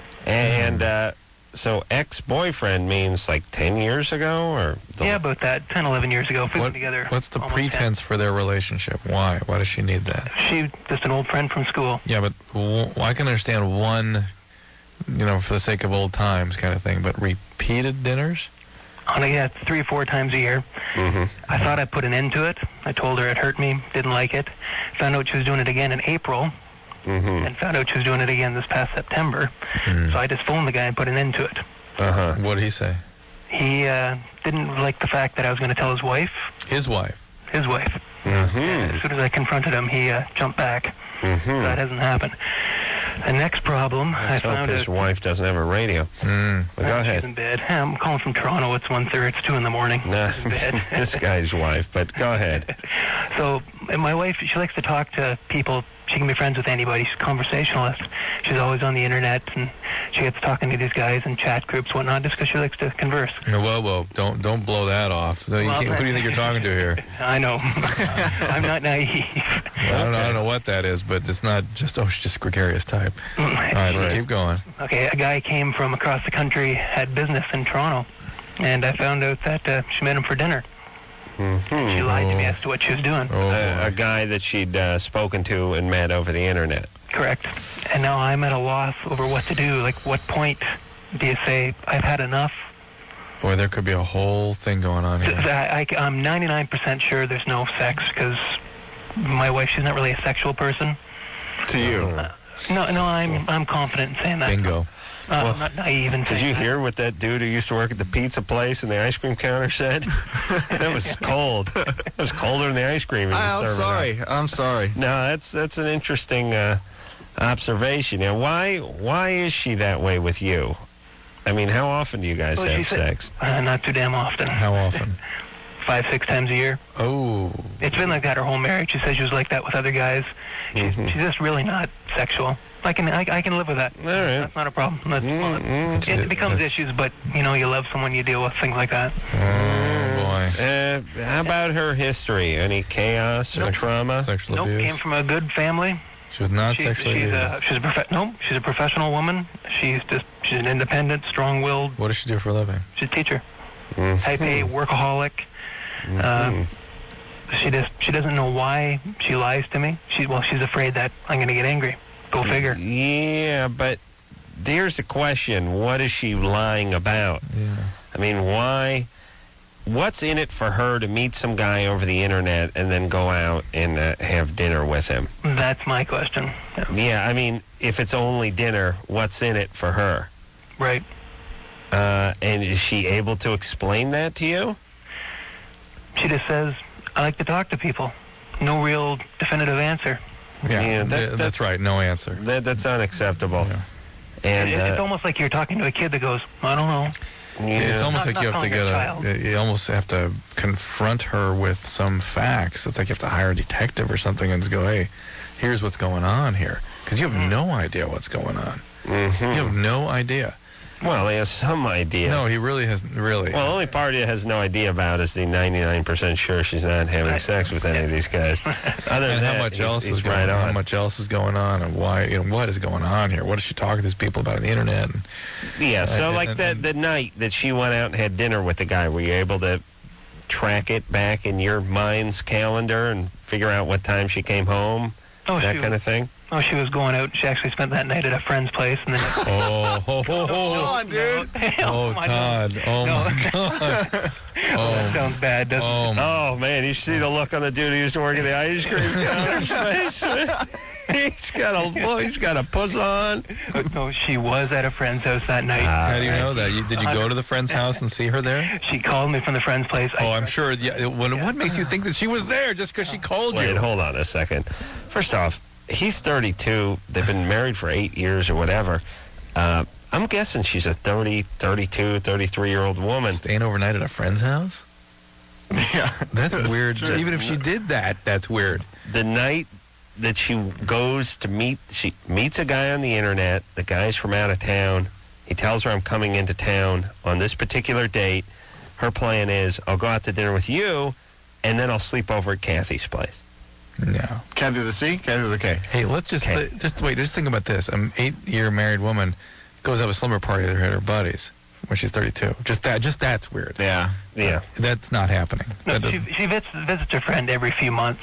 And uh, so ex-boyfriend means like ten years ago, or the, Yeah, about that. ten, eleven years ago. We've been What, together. what's the almost ten. pretense for their relationship? Why? Why does she need that? She just an old friend from school. Yeah, but w- I can understand one, you know, for the sake of old times kind of thing, but repeated dinners? On a, yeah, three or four times a year. Mm-hmm. I thought I'd put an end to it. I told her it hurt me, didn't like it. Found out she was doing it again in April, Mm-hmm. and found out she was doing it again this past September. Mm. So I just phoned the guy and put an end to it. Uh-huh. What did he say? He uh, didn't like the fact that I was going to tell his wife, His wife. his wife. Mm-hmm. As soon as I confronted him, he uh, jumped back. Mm-hmm. That hasn't happened. The next problem, Let's I hope found his out... wife doesn't have a radio. Mm. But go She's ahead. in bed. I'm calling from Toronto. It's one thirty. It's two in the morning. Nah, She's in bed. this guy's wife, but go ahead. So and my wife, she likes to talk to people. She can be friends with anybody. She's a conversationalist. She's always on the internet, and she gets talking to these guys in chat groups, whatnot, just because she likes to converse. Whoa, whoa, whoa. Don't, don't blow that off. No, you Well, can't, who do you think you're talking to here? I know. I'm not naive. I don't know, I don't know what that is, but it's not just, oh, she's just a gregarious type. All right, so Right. keep going. Okay, a guy came from across the country, had business in Toronto, and I found out that uh, she met him for dinner. Mm-hmm. She lied to me as to what she was doing. Oh, A, a boy. guy that she'd uh, spoken to and met over the internet. Correct. And now I'm at a loss over what to do. Like, what point do you say, I've had enough? Boy, there could be a whole thing going on Th- here. th- I, I'm ninety-nine percent sure there's no sex, because my wife, she's not really a sexual person. To you. Uh, No, no, I'm I'm confident in saying that. Bingo. Uh, I'm not naive in Did saying you that. hear what that dude who used to work at the pizza place and the ice cream counter said? That was cold. It was colder than the ice cream. he was I'm serving sorry. up. I'm sorry. No, that's that's an interesting uh, observation. Now, why why is she that way with you? I mean, how often do you guys Well, have she said- sex? Uh, not too damn often. How often? Five, six times a year. Oh. It's been like that her whole marriage. She said she was like that with other guys. She's, Mhm. she's just really not sexual. I can I, I can live with that. All right. That's not a problem. That's, Mm-mm. it, it becomes That's- issues, but you know, you love someone, you deal with things like that. Oh, boy. Uh, how about her history? Any chaos or Nope. trauma? Sexual Nope, abuse. came from a good family. She was not She- sexually she's abused. a she's a prof- no, she's a professional woman. She's just she's an independent, strong-willed. What does she do for a living? She's a teacher, Mhm. type A, workaholic. Uh, Mhm. she just she doesn't know why she lies to me. She well, she's afraid that I'm going to get angry. Go figure. Yeah, but here's the question. What is she lying about? Yeah. I mean, why? What's in it for her to meet some guy over the internet and then go out and uh, have dinner with him? That's my question. Yeah. Yeah, I mean, if it's only dinner, what's in it for her? Right. Uh, and is she able to explain that to you? She just says, I like to talk to people. No real definitive answer. Yeah, Yeah, that- th- that's, that's- right. No answer. That, that's unacceptable. Yeah. And It- it's uh, almost like you're talking to a kid that goes, I don't know. yeah. It's almost Not- like you not have to calling get her a. child. You almost have to confront her with some facts. It's like you have to hire a detective or something and just go, "Hey, here's what's going on here," because you have Mm-hmm. no idea what's going on. Mhm. You have no idea. Well, he has some idea. No, he really has. Really. Well, the only part he has no idea about is the ninety-nine percent sure she's not having Right. sex with any of these guys. Other than and how that, much he's- else he's is going right on? How on. much else is going on, and why? You know, what is going on here? What is she talking to these people about on the internet? And, Yeah, so and- like and- the, the night that she went out and had dinner with the guy, were you able to track it back in your mind's calendar and figure out what time she came home? Oh, that she kind was, of thing? oh, she was going out. She actually spent that night at a friend's place. And then, oh, ho, ho, Come ho. on, dude. Hell, Oh, my Todd. Oh, No. my God. Oh, that Oh, sounds bad, doesn't oh, my- Oh, man, you should see the look on the dude who used to work at the ice cream counter's face. He's got a look, he's got a puss on. it? No, she was at a friend's house that night. How do you know that? You, did you go to the friend's house and see her there? She called me from the friend's place. Oh, I, I'm sure. Yeah. What, what makes you think that she was there just because she called Wait, you? hold on a second. First off, he's thirty-two. They've been married for eight years or whatever. Uh, I'm guessing she's a thirty, thirty-two, thirty-three-year-old woman. Staying overnight at a friend's house? Yeah. That's weird. true. Even if she did that, that's weird. The night that she goes to meet, she meets a guy on the internet. The guy's from out of town. He tells her, I'm coming into town on this particular date. Her plan is, I'll go out to dinner with you, and then I'll sleep over at Kathy's place. No. Kathy with the C, Kathy with the K. Hey, let's just Okay. let- just wait. Just think about this. An eight-year married woman goes to have a slumber party with her, her buddies when she's thirty-two. Just that. Just that's weird. Yeah. Yeah. That's not happening. no, That she, doesn't- she visits, visits her friend every few months.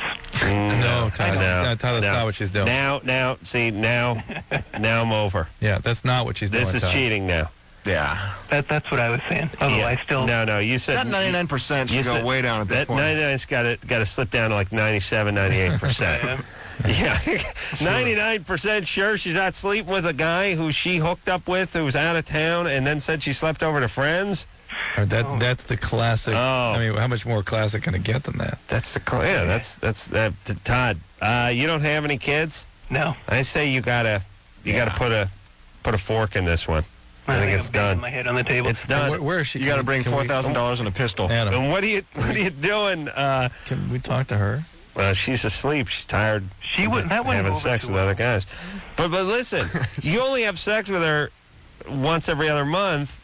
No, Todd. No, No, Todd, that's no. not what she's doing. Now, now, see, now, now I'm over. Yeah, that's not what she's This doing. is Todd. cheating now. Yeah. That, that's what I was saying. Although Yeah. I still... No, no, you said That ninety-nine percent you should go said- way down at this that point. ninety-nine's got to got to slip down to like ninety-seven, ninety-eight percent. Yeah, ninety-nine percent sure she's not sleeping with a guy who she hooked up with who's out of town and then said she slept over to friends. Or that that's the classic. Oh. I mean, how much more classic can it get than that? That's the cl- yeah. That's that's that. Todd, uh, you don't have any kids? No. I say you gotta you Yeah. gotta put a put a fork in this one. I think it's I'm banging done. my head on the table. It's And done. Where, where is she? You got to Can- bring can we- four thousand dollars and a pistol. Adam, And what are you what are you doing? Uh, can we talk to her? well, she's asleep. She's tired. She would- that wouldn't having go over sex too with well. other guys. But but listen, you only have sex with her once every other month,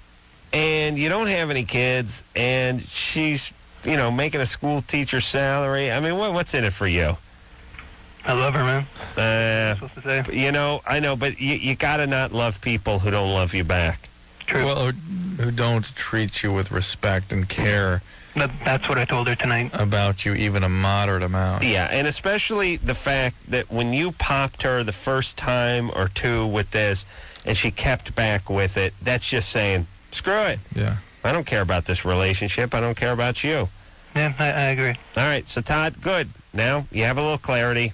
and you don't have any kids, and she's you know making a school teacher salary. I mean, what, what's in it for you? I love her, man. Uh, Supposed to say. you know, I know, but you you gotta not love people who don't love you back. True. Well, or who don't treat you with respect and care That, that's what I told her tonight. about you, even a moderate amount. Yeah, and especially the fact that when you popped her the first time or two with this, and she kept back with it, that's just saying, screw it. Yeah. I don't care about this relationship. I don't care about you. Yeah, I, I agree. All right, so Todd, good. Now you have a little clarity.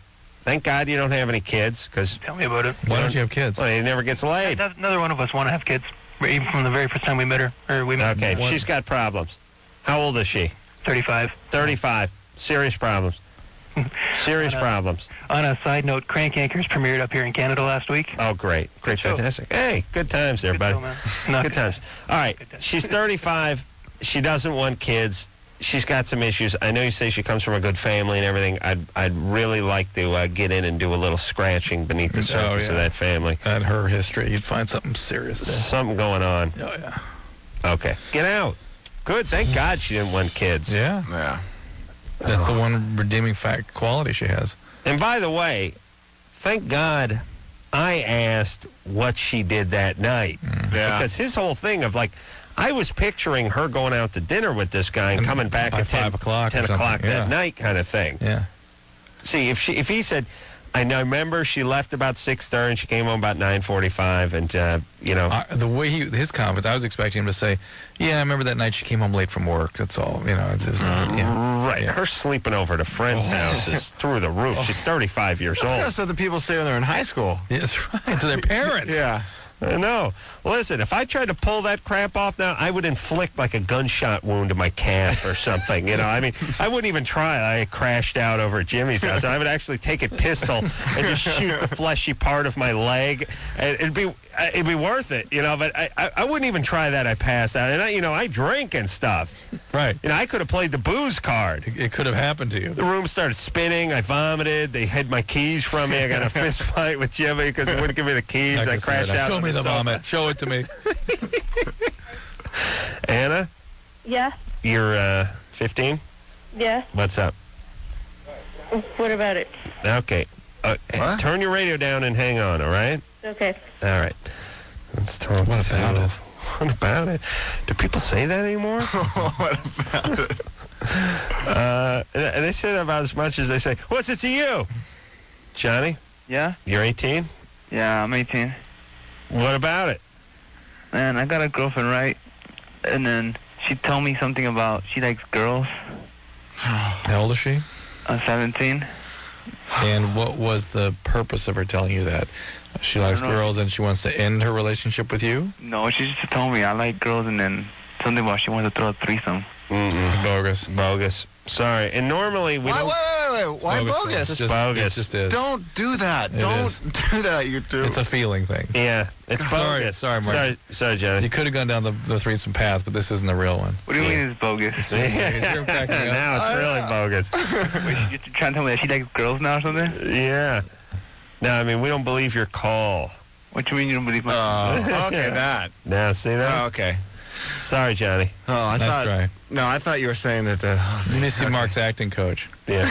Thank God you don't have any kids, because Tell me about it. Why don't you have kids? well, he never gets laid. Neither one of us want to have kids, even from the very first time we met her. Or we met Okay, One- she's got problems. How old is she? thirty-five. thirty-five. Serious problems. Serious On a- problems. On a side note, Crank Anchors premiered up here in Canada last week. Oh, great. Great, show. fantastic. Hey, good times there, buddy. show, man. Not Good times. All right, she's thirty-five. She doesn't want kids. She's got some issues. I know you say she comes from a good family and everything. I'd, I'd really like to uh, get in and do a little scratching beneath the surface yeah. of that family. At her history, you'd find something serious there. Something going on. Oh, yeah. Okay, get out. Good. Thank God she didn't want kids. Yeah. Yeah. That's the one redeeming fact quality she has. And by the way, thank God I asked what she did that night. Yeah. Because his whole thing of like, I was picturing her going out to dinner with this guy and, And coming back by at five o'clock or ten o'clock something, that yeah. night kind of thing. Yeah. See, if she if he said, I know, remember she left about six thirty and she came home about nine forty-five and, uh, you know. Uh, the way he, his comments, I was expecting him to say, yeah, I remember that night she came home late from work. That's all. You know, it's just, yeah. Right. Yeah. Her sleeping over at a friend's Oh. house is through the roof. She's thirty-five years That's old. kind of stuff that people say when they're in high school. Yeah, that's right. To their parents. Yeah. I know. Listen, if I tried to pull that crap off now, I would inflict like a gunshot wound to my calf or something. You know, I mean, I wouldn't even try. I crashed out over at Jimmy's house. I would actually take a pistol and just shoot the fleshy part of my leg. And it'd be it'd be worth it, you know. But I, I, I wouldn't even try that. I passed out, and I, you know, I drink and stuff. Right. You know, I could have played the booze card. It, it could have happened to you. The room started spinning. I vomited. They hid my keys from me. I got in a fist fight with Jimmy because he wouldn't give me the keys. I, can see crashed that. out. Show on me the sofa. vomit. Show it to me. Anna, Yeah, you're uh, fifteen? yeah. What's up? What about it? Okay. Uh, What? turn your radio down and hang on, all right? Okay. All right. Let's talk What about to- it? What about it? Do people say that anymore? What about it? uh, and they say that about as much as they say, what's it to you? Johnny, Yeah? you're eighteen? Yeah, I'm eighteen. What about it? Man, I got a girlfriend, right? And then she told me something about she likes girls. How old is she? I'm seventeen. And what was the purpose of her telling you that? She likes don't know. girls and she wants to end her relationship with you? No, she just told me I like girls and then something about she wants to throw a threesome. Mm-mm. Bogus. Bogus. Sorry. And normally we Why, don't... wait, wait, wait. Why Bogus. bogus? It's just, Bogus. It just is. Don't do that. It Don't is. do that, you two. It's a feeling thing. Yeah, it's Sorry, bogus. sorry, Mark. Sorry, sorry, Johnny. You could have gone down the, the threesome path, but this isn't the real one. What do you Yeah. mean it's bogus? You're cracking me up. Now it's really bogus. Wait, you're trying to tell me that she likes girls now or something? Yeah. No, I mean, we don't believe your call. What do you mean you don't believe my... Uh, okay, that. Now, see that? Oh, okay. Sorry, Johnny. Oh, I Nice thought. try. No, I thought you were saying that the. Missy Mark's acting coach. Yeah.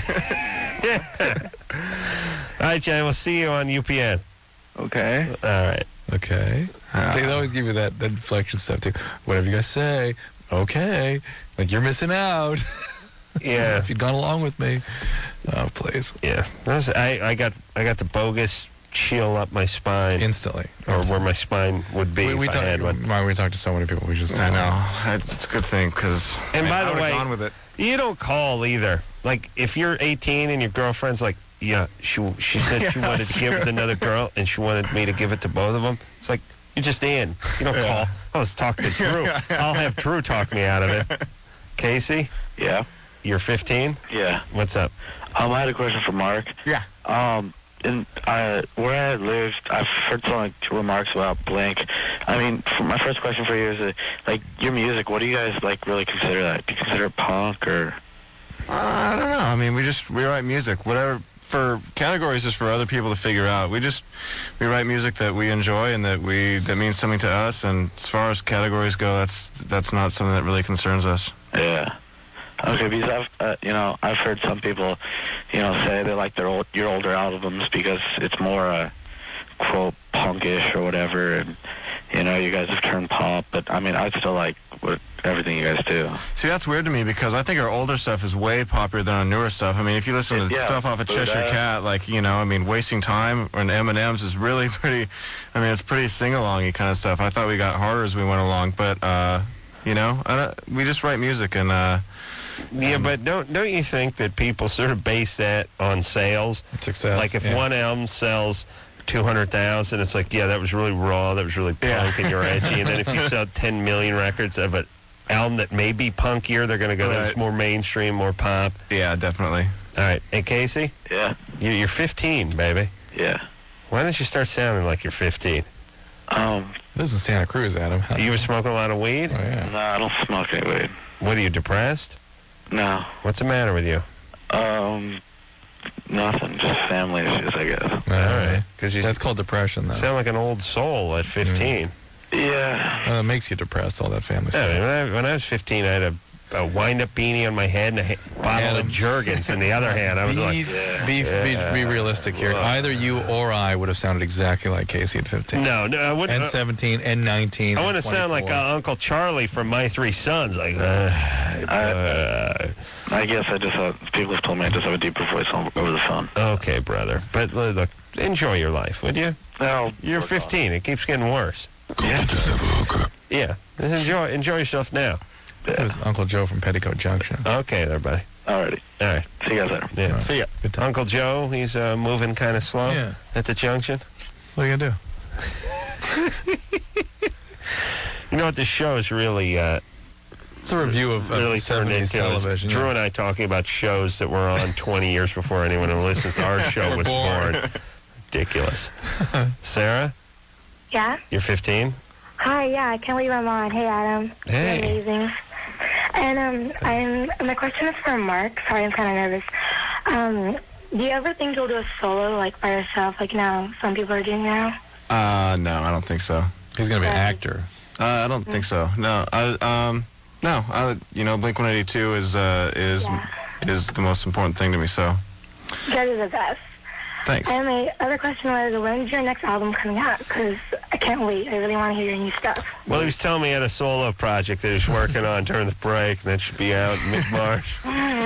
All right, Johnny, we'll see you on U P N. Okay. All right. Okay. They always give you that, that inflection stuff, too. Whatever you guys say, okay. Like, you're missing out. Yeah. If you'd gone along with me. Oh, please. Yeah. That was- I, I got I got the bogus chill up my spine. Instantly. Or where my spine would be We, we, if talk, I had one. Mark, we talked to so many people. We just. I know. It's a good thing because. And by the way, gone with it. you don't call either. Like, if you're eighteen and your girlfriend's like, yeah, she she said she Yeah, wanted to give it to another girl and she wanted me to give it to both of them. It's like, you're just in. You don't Yeah. call. Oh, let's talk to Drew. I'll have Drew talk me out of it. Casey, Yeah. you're fifteen? Yeah. What's up? Um, I had a question for Mark. Yeah. Um, in uh, where I lived, I've heard some like remarks about Blink. I mean, for my first question for you is, uh, like, your music. What do you guys like really consider that? Do you consider it punk or? Uh, I don't know. I mean, we just we write music. Whatever for categories is for other people to figure out. We just we write music that we enjoy and that we that means something to us. And as far as categories go, that's that's not something that really concerns us. Yeah. Okay, because I've uh, you know I've heard some people, you know, say they like their old your older albums because it's more uh, quote punkish or whatever, and you know you guys have turned pop. But I mean, I still like what everything you guys do. See, that's weird to me because I think our older stuff is way popular than our newer stuff. I mean, if you listen to Yeah, stuff off of but, Cheshire uh, Cat, like, you know, I mean, Wasting Time and M and M's is really pretty, I mean, it's pretty sing-along-y kind of stuff. I thought we got harder as we went along, but, uh, you know, I don't, we just write music and, uh, Yeah, but don't don't you think that people sort of base that on sales? Success. Like if yeah. one album sells two hundred thousand, it's like, yeah, that was really raw, that was really punk, and you're edgy. And then if you sell ten million records of an album that may be punkier, they're going to go, Right. that's more mainstream, more pop. Yeah, definitely. All right. Hey, Casey? Yeah. You- You're fifteen, baby. Yeah. Why don't you start sounding like you're fifteen? Um, This is in Santa Cruz, Adam. You were smoking a lot of weed? Oh, yeah. no, I don't smoke any weed. What, are you depressed? No. What's the matter with you? Um, nothing. Just family issues, I guess. All right. Because you That's called depression, though. sound like an old soul at fifteen. Yeah. Well, it makes you depressed, all that family Yeah, stuff. when, I, when I was fifteen, I had a, a wind-up beanie on my head and a ha- bottle Adam. of Jergens in the other hand. I was be, like, be, be, be realistic here. Either you or I would have sounded exactly like Casey at fifteen. no, no, I wouldn't. And seventeen, and nineteen. I want to and sound like uh, twenty-four. Uncle Charlie from My Three Sons. Like, uh, uh, I guess I just have, people have told me I just have a deeper voice on, over the phone. okay, brother. But uh, look, enjoy your life, would you? No. You're fifteen. It keeps getting worse. Yeah. Yeah. Just enjoy, enjoy yourself now. It was Uncle Joe from Petticoat Junction. Okay, there, buddy. Alrighty. All right. See you guys later. Yeah. Right. See ya. Good time. Uncle Joe, he's uh, moving kind of slow Yeah. at the junction. What are you going to do? You know what? This show is really, uh, It's a review of, of really turned seventies into is television. Drew yeah. and I talking about shows that were on twenty years before anyone who listens to our show We're was born. born. Ridiculous. Sarah, Yeah? you're fifteen? Hi, yeah, I can't believe I'm on. Hey, Adam. Hey. You're amazing. And um, I'm, my question is for Mark. Sorry, I'm kind of nervous. Um, do you ever think you'll do a solo, like, by yourself, like now some people are doing now? Uh, no, I don't think so. He's going to be an Right. actor. Uh, I don't think so. No, I um, no, I you know Blink one eighty-two is uh is Yeah. is the most important thing to me. So You guys are the best. thanks. And my other question was, when's your next album coming out? Because I can't wait. I really want to hear your new stuff. Well, he was telling me he had a solo project that he's working on during the break, and that should be out mid-March.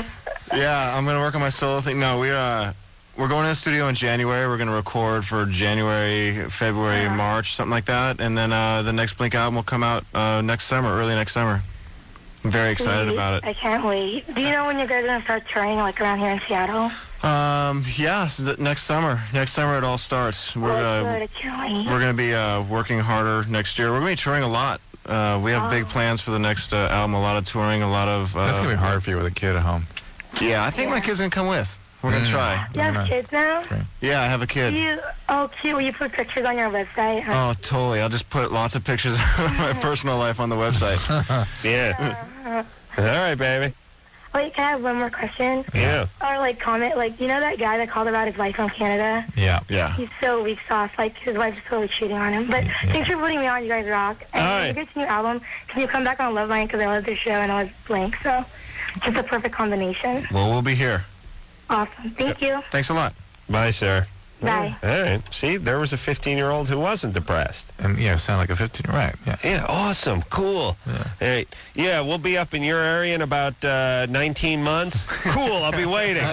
Yeah, I'm gonna work on my solo thing. No, we're uh, we're going to the studio in January. We're gonna record for January, February, Uh-huh. March, something like that, and then uh, the next Blink album will come out uh, next summer, early next summer. I'm very excited Sweet. about it. I can't wait. Do you know when you guys are going to start touring, like around here in Seattle? Um, yeah, s- th- next summer. Next summer it all starts. We're oh, uh, good. I can't wait. we're gonna be uh, working harder next year. We're gonna be touring a lot. Uh, we have big Oh. plans for the next uh, album. A lot of touring, a lot of. Uh, That's going to be hard for you with a kid at home. Yeah, I think my kid's gonna come with. We're gonna Mm. try. You have kids now? Yeah, I have a kid. You, oh, cute. Will you put pictures on your website? Oh, totally. I'll just put lots of pictures of my personal life on the website. Yeah. Uh, All right, baby. wait, can I have one more question? Yeah. Or, like, comment, like, you know that guy that called about his wife from Canada? Yeah. Yeah. He's so weak sauce. Like, his wife's totally cheating on him. But thanks for putting me on. You guys rock. And All when right. you get your new album, can you come back on Love Line? Because I love this show and I was Blink. So, just a perfect combination. Well, we'll be here. Awesome. Thank you. Thanks a lot. Bye, Sarah. Bye. All right. See, there was a fifteen-year-old who wasn't depressed. And, yeah, sound like a fifteen. Right. Yeah. Yeah, awesome, cool. Yeah. Hey, yeah, we'll be up in your area in about uh, nineteen months. Cool, I'll be waiting.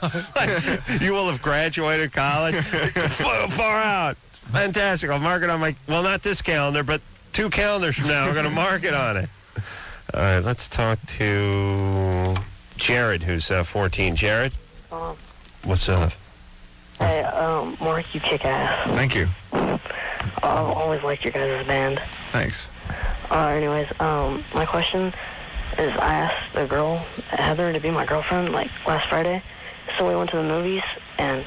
You will have graduated college. far, far out. Fantastic. I'll mark it on my, well, not this calendar, but two calendars from now, we're going to mark it on it. All right, let's talk to Jared, who's uh, fourteen. Jared, Um, what's up? hey, um, Mark, you kick ass. Thank you. I've always liked your guys' band. Thanks. Uh, anyways, um, my question is, I asked a girl, Heather, to be my girlfriend, like, last Friday. So we went to the movies, and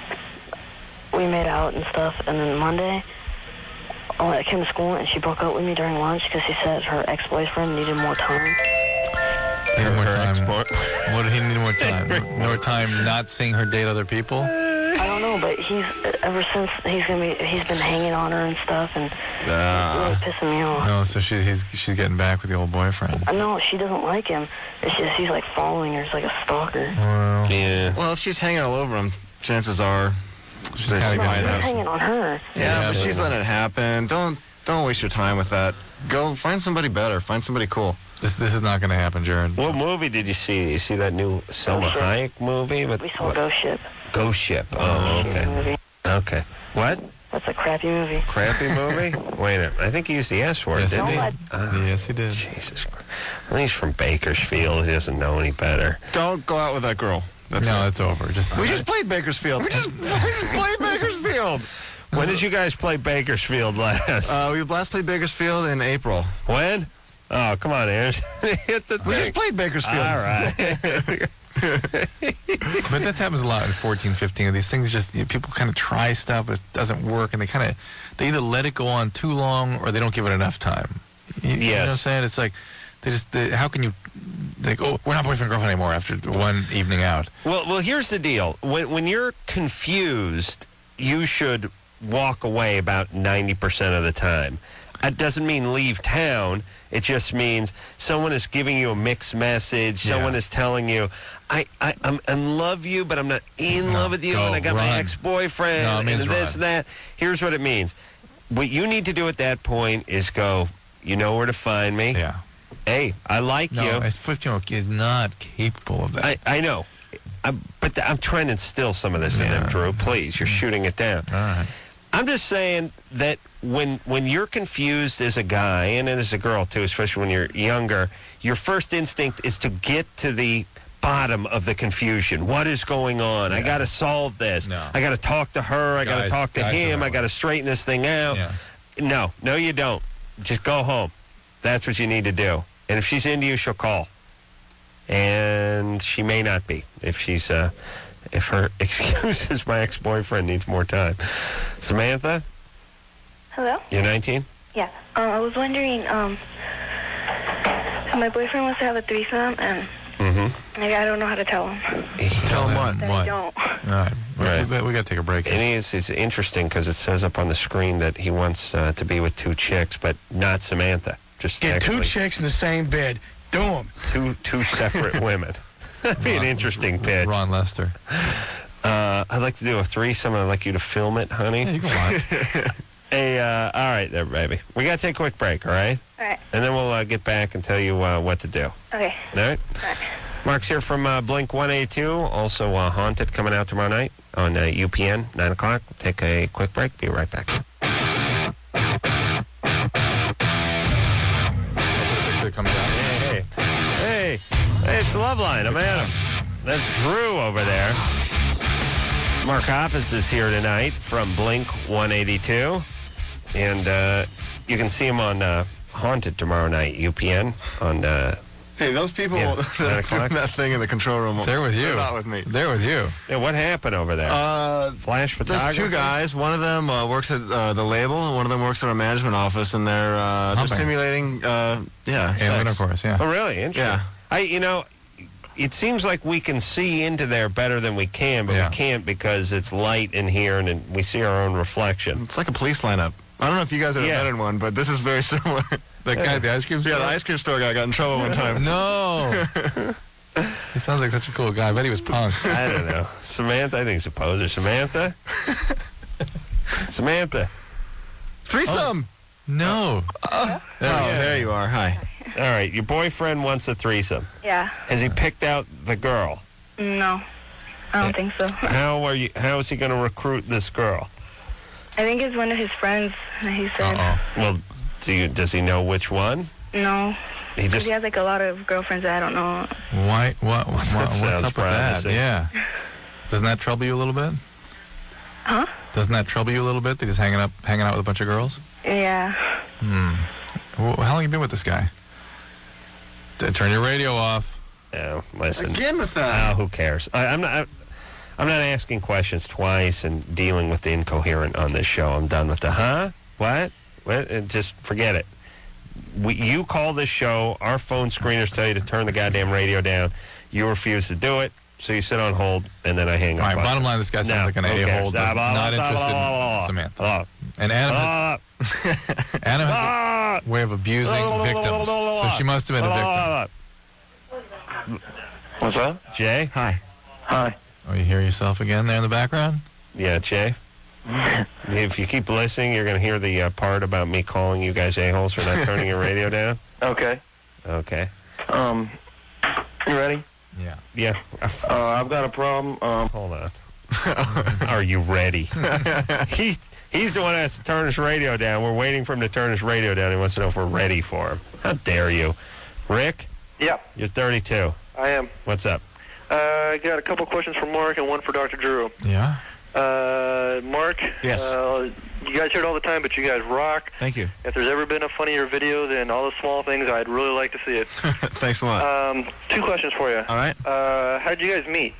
we made out and stuff, and then Monday, oh, I came to school, and she broke up with me during lunch because she said her ex-boyfriend needed more time. Need more Her time. export. What did he need more time? More time not seeing her date other people? I don't know, but he's, ever since, he's gonna be, he's been hanging on her and stuff, and really Uh, pissing me off. No, so she, he's, she's getting back with the old boyfriend. I know, she doesn't like him. It's just he's like following her. It's like a stalker. Well, Yeah. well, if she's hanging all over him, chances are that she kinda No, might he's have. hanging on her. Yeah, Yeah, but but- she's letting it happen. Don't don't waste your time with that. Go find somebody better. Find somebody cool. this this is not going to happen, Jared. What movie did you see? You see that new Selma Ghost Ship. Hayek movie? With, We saw what? Ghost Ship. Ghost Ship. Oh, okay. Movie. Okay. What? That's a crappy movie. Crappy movie? Wait a minute. I think he used the S word, Yes, didn't he he? did. Uh, yes, he did. Jesus Christ. I think he's from Bakersfield. He doesn't know any better. Don't go out with that girl. That's no, it. it's over. Just We just played Bakersfield. We just, we just played Bakersfield. When did you guys play Bakersfield last? Uh, we last played Bakersfield in April. When? Oh, come on, Aaron. Hit the We thing. just played Bakersfield. All right. But that happens a lot in fourteen, fifteen. These things just, you know, people kind of try stuff, but it doesn't work, and they kind of, they either let it go on too long or they don't give it enough time. You, you know what I'm Yes. saying? It's like, they just, they, how can you, like, oh, we're not boyfriend, girlfriend anymore after one evening out. Well, well, here's the deal. When when you're confused, you should walk away about ninety percent of the time. That doesn't mean leave town. It just means someone is giving you a mixed message. Yeah. Someone is telling you, I, I, I'm in love you, but I'm not in No, love with you, go, and I got my run. ex-boyfriend, No, it and means this run. and that. Here's what it means. What you need to do at that point is go, you know where to find me. Yeah. Hey, I like No, you. a fifteen-year-old is not capable of that. I, I know. I, but th- I'm trying to instill some of this in Yeah. him, Drew. Please, you're shooting it down. All right. I'm just saying that when when you're confused as a guy, and as a girl too, especially when you're younger, your first instinct is to get to the bottom of the confusion. What is going on? I got to solve this. No. I got to talk to her. I got to Guys- talk to guys are him. that I got to way. straighten this thing out. Yeah. No, no, you don't. Just go home. That's what you need to do. And if she's into you, she'll call. And she may not be if she's uh, if her excuse is my ex-boyfriend needs more time. Samantha, Hello? you're nineteen? Yeah. Um, I was wondering, um, my boyfriend wants to have a threesome, and Mm-hmm. like, I don't know how to tell him. Tell him what? That What? I don't. All right. Right. We, we got to take a break. And he is, it's interesting because it says up on the screen that he wants uh, to be with two chicks, but not Samantha. Just Get two actually chicks in the same bed. Do them. two two separate women. That'd be an Ron- interesting pitch. Ron Lester. Uh, I'd like to do a threesome, and I'd like you to film it, honey. Yeah, you can watch. Hey, uh, all right there, baby. We got to take a quick break, all right? All right. And then we'll uh, get back and tell you uh, what to do. Okay. All right? All right. Mark's here from uh, Blink one eighty-two. Also, uh, Haunted coming out tomorrow night on uh, U P N, nine o'clock. We'll take a quick break. Be right back. It comes out. Hey, hey. Hey, hey, it's Loveline. I'm Adam. That's Drew over there. Mark Hoppus is here tonight from Blink one eighty-two. And uh, you can see him on uh, Haunted tomorrow night, U P N, on... Uh, Hey, those people Yeah, that nine are o'clock. doing that thing in the control room. They're with you. They're not with me. They're with you. yeah, what happened over there? Uh, Flash There's photography? two guys. One of them uh, works at uh, the label, and one of them works at our management office, and they're uh, they're Humping. simulating, uh, yeah, And sex. intercourse, yeah. Oh, really? Interesting. Yeah. I, you know, it seems like we can see into there better than we can, but Yeah. we can't because it's light in here and it, we see our own reflection. It's like a police lineup. I don't know if you guys have Yeah. been in one, but this is very similar. That guy at the ice cream store? Yeah, the ice cream store guy got in trouble one time. No. He sounds like such a cool guy. I bet he was punk. I don't know. Samantha, I think it's a poser. Samantha? Samantha. Threesome. No. Oh, there you are. Hi. All right, your boyfriend wants a threesome. Yeah. Has he picked out the girl? No. I don't think so. How are you? How is he going to recruit this girl? I think it's one of his friends, he said. Uh-oh. Well, do you, does he know which one? No. He Because just he has like a lot of girlfriends that I don't know. Why? What? what what's sounds up with that? promising. Yeah. Doesn't that trouble you a little bit? Huh? Doesn't that trouble you a little bit that he's hanging up, hanging out with a bunch of girls? Yeah. Hmm. Wh- How long you been with this guy? D- Turn your radio off. no. Listen. Again with that. Oh, who cares? I, I'm not. I, I'm not asking questions twice and dealing with the incoherent on this show. I'm done with the huh? What? What? And just forget it. We, you call this show. Our phone screeners tell you to turn the goddamn radio down. You refuse to do it, so you sit on hold, and then I hang All up. right, on bottom you. line, this guy sounds No, like an who a-hole. cares? does- Blah, blah, Not blah, interested blah, blah, blah. in Samantha. Blah. And Adam, Blah, Adam has blah. a way of abusing victims, so she must have been a victim. What's up? Jay? Hi. Hi. Oh, you hear yourself again there in the background? Yeah, Jay? If you keep listening, you're going to hear the uh, part about me calling you guys a-holes for not turning your radio down. Okay. Okay. Um, you ready? Yeah. Yeah. Uh, I've got a problem. Um, Hold on. Are you ready? he's, he's the one that has to turn his radio down. We're waiting for him to turn his radio down. He wants to know if we're ready for him. How dare you? Rick? Yeah. You're thirty-two. I am. What's up? Uh, I got a couple questions for Mark and one for Doctor Drew. Yeah? Uh, Mark? Yes. Uh, you guys hear it all the time, but you guys rock. Thank you. If there's ever been a funnier video than all the small things, I'd really like to see it. Thanks a lot. Um, two questions for you. All right. Uh, how did you guys meet?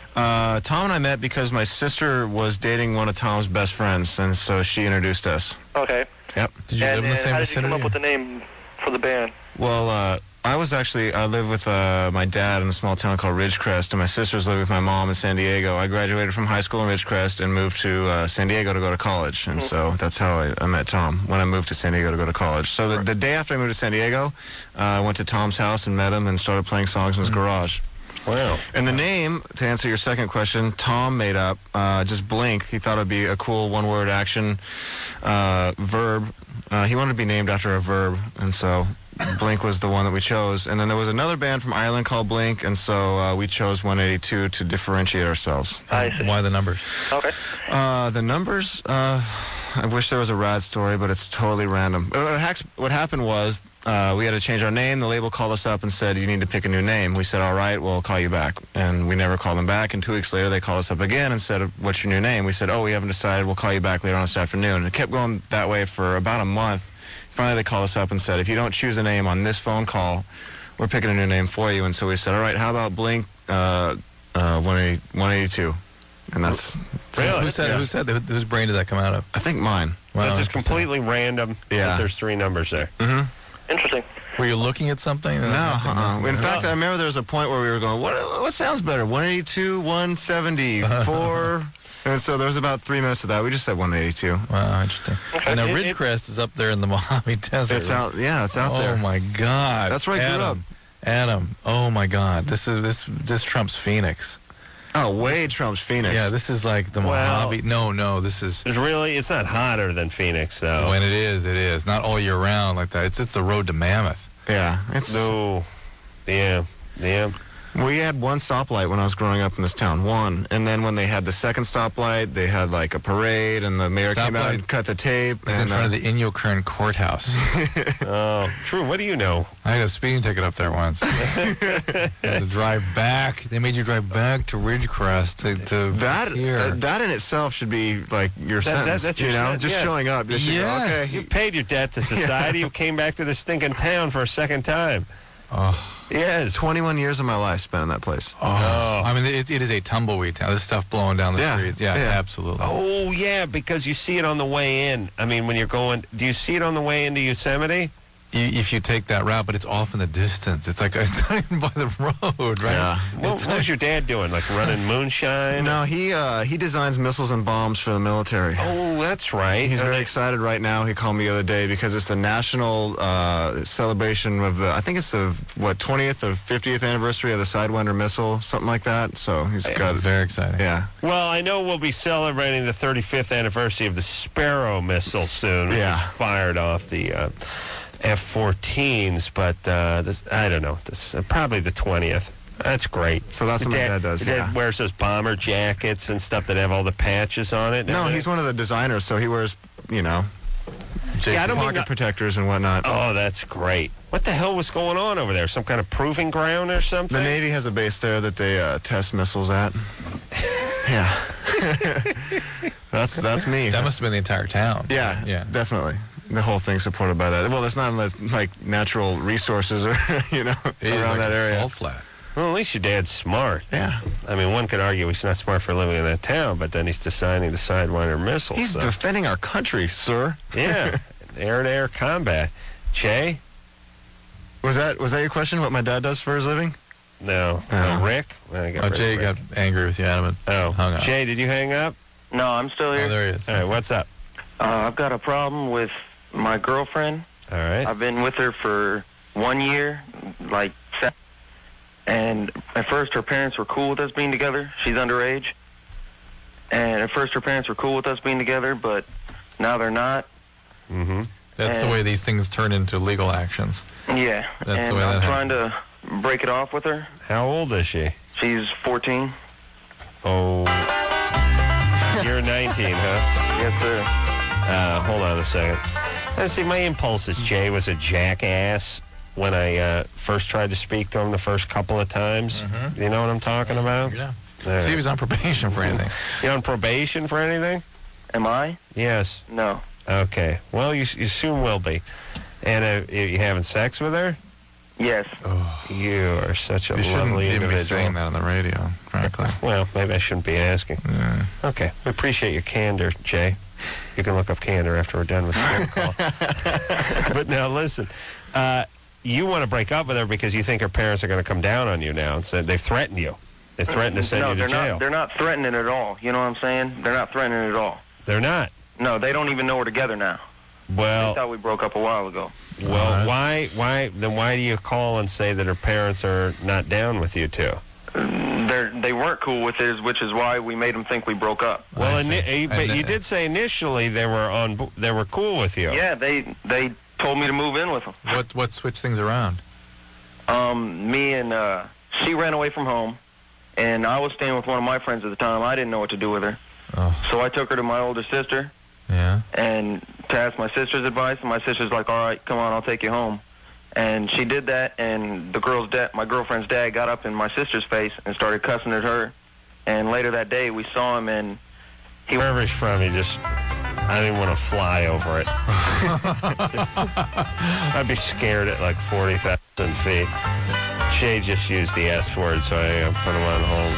Uh, Tom and I met because my sister was dating one of Tom's best friends, and so she introduced us. Okay. Yep. Did you and, live in the and same how did you come vicinity? up with the name for the band? Well, uh, I was actually, I live with uh, my dad in a small town called Ridgecrest, and my sisters live with my mom in San Diego. I graduated from high school in Ridgecrest and moved to uh, San Diego to go to college, and so that's how I, I met Tom, when I moved to San Diego to go to college. So the, the day after I moved to San Diego, uh, I went to Tom's house and met him and started playing songs in his garage. Wow. And the name, to answer your second question, Tom made up, uh, just Blink. He thought it would be a cool one-word action uh, verb. Uh, he wanted to be named after a verb, and so Blink was the one that we chose. And then there was another band from Ireland called Blink, and so uh, we chose one eighty-two to differentiate ourselves. I see. Why the numbers? Okay. Uh, the numbers, uh, I wish there was a rad story, but it's totally random. Uh, What hac- what happened was uh, we had to change our name. The label called us up and said, you need to pick a new name. We said, all right, we'll call you back. And we never called them back. And two weeks later, they called us up again and said, what's your new name? We said, oh, we haven't decided. We'll call you back later on this afternoon. And it kept going that way for about a month. Finally, they called us up and said, if you don't choose a name on this phone call, we're picking a new name for you. And so we said, all right, how about Blink uh, uh, one eighty-two? And that's... Really? Who said, Yeah. who said that? Whose brain did that come out of? I think mine. So Wow, it's just interesting. completely random. Yeah. That there's three numbers there. Mm-hmm. Interesting. Were you looking at something? No, uh-uh. In fact, I remember there was a point where we were going, what what sounds better, one eighty-two, one seventy-four? And so there was about three minutes of that. We just said one eighty-two. Wow, interesting. And now Ridgecrest is up there in the Mojave Desert. It's out, yeah, it's out oh there. Oh, my God. That's where I grew up. Adam, Adam, oh, my God. This is this this trumps Phoenix. Oh, way trumps Phoenix. Yeah, this is like the Well, Mojave. No, no, this is... It's really, it's not hotter than Phoenix, though. When it is, it is. Not all year round like that. It's it's the road to Mammoth. Yeah, it's... No. Yeah. Yeah. We had one stoplight when I was growing up in this town, one. And then when they had the second stoplight, they had like a parade, and the mayor came out Stoplight and cut the tape. It's and, in front uh, of the Inyokern courthouse. Oh, true. What do you know? I had a speeding ticket up there once. You had to drive back. They made you drive back to Ridgecrest to, to That here. uh, that in itself should be like your That- that- sentence. that's you your know, sentence, just yeah. showing up. Just you go, Yes. okay. You paid your debt to society. You came back to the stinking town for a second time. Oh. Yes. twenty-one years of my life spent in that place. Oh. I mean, it, it is a tumbleweed town. This stuff blowing down the Yeah, streets. Yeah, yeah. absolutely. Oh, yeah, because you see it on the way in. I mean, when you're going, do you see it on the way into Yosemite? You, if you take that route, but it's off in the distance. It's like it's not even by the road, right? Yeah. What, It's what was your dad doing? Like running moonshine? No, he uh, he designs missiles and bombs for the military. Oh, that's right. He's very excited right now. He called me the other day because it's the national uh, celebration of the, I think it's the, what, twentieth or fiftieth anniversary of the Sidewinder missile, something like that. So he's got it. Very exciting. Yeah. Well, I know we'll be celebrating the thirty-fifth anniversary of the Sparrow missile soon, which Yeah. was fired off the uh, F fourteens, but uh, this, I don't know, this uh, probably the twentieth. That's great. So that's Your what my dad does, your dad yeah. wears those bomber jackets and stuff that have all the patches on it. and No, everything. he's one of the designers, so he wears, you know, Yeah, I don't mean pocket not- protectors and whatnot. Oh, that's great. What the hell was going on over there? Some kind of proving ground or something? The Navy has a base there that they uh, test missiles at. Yeah. that's that's me. That must have been the entire town. Yeah, Yeah. definitely. The whole thing's supported by that. Well, there's not like natural resources or you know It is around like that a area. salt flat. Well, at least your dad's smart. Yeah. I mean, one could argue he's not smart for living in that town, but then he's designing the Sidewinder missiles. He's so. defending our country, sir. Yeah, air-to-air combat. Jay? Was that was that your question? What my dad does for his living? No. Oh. Uh, Rick? I got Oh, rid of Jay Rick. got angry with you, Adam, and Oh, hung up. Jay, did you hang up? No, I'm still here. Oh, there he is. All right, what's up? Uh, I've got a problem with my girlfriend. All right. I've been with her for one year, like, se- and at first her parents were cool with us being together. She's underage. And at first her parents were cool with us being together, but now they're not. Mm-hmm. That's the And- way these things turn into legal actions. Yeah. That's the and way I'm that trying to break it off with her. How old is she? She's fourteen. Oh. You're nineteen, huh? Yes, sir. Uh, hold on a second. Let's see, my impulse is Jay was a jackass when I uh, first tried to speak to him the first couple of times. Mm-hmm. You know what I'm talking about? Yeah. All right. See, he was on probation for anything. You on probation for anything? Am I? Yes. No. Okay. Well, you, you soon will be. And uh, you having sex with her? Yes. Oh. You are such a You shouldn't lovely even individual. be saying that on the radio, frankly. Well, maybe I shouldn't be asking. Yeah. Okay. We appreciate your candor, Jay. You can look up candor after we're done with the call. But now, listen. Uh, you want to break up with her because you think her parents are going to come down on you now and say they've threatened you. They threatened to send no, you to they're jail. not. They're not threatening at all. You know what I'm saying? They're not threatening at all. They're not. No, they don't even know we're together now. Well, They thought we broke up a while ago. well, right. why, why, then why do you call and say that her parents are not down with you two? They're, they weren't cool with it, which is why we made them think we broke up. Well, ini- but you did say initially they were on, bo- they were cool with you. Yeah, they they told me to move in with them. What what switched things around? Um, me and uh, she ran away from home, and I was staying with one of my friends at the time. I didn't know what to do with her, oh. so I took her to my older sister. Yeah. And to ask my sister's advice, and my sister's like, "All right, come on, I'll take you home." And she did that, and the girl's dad, my girlfriend's dad, got up in my sister's face and started cussing at her. And later that day, we saw him, and he wherever he's from, he just, I didn't want to fly over it. I'd be scared at like forty thousand feet. Jay just used the S word, so I uh, put him on hold.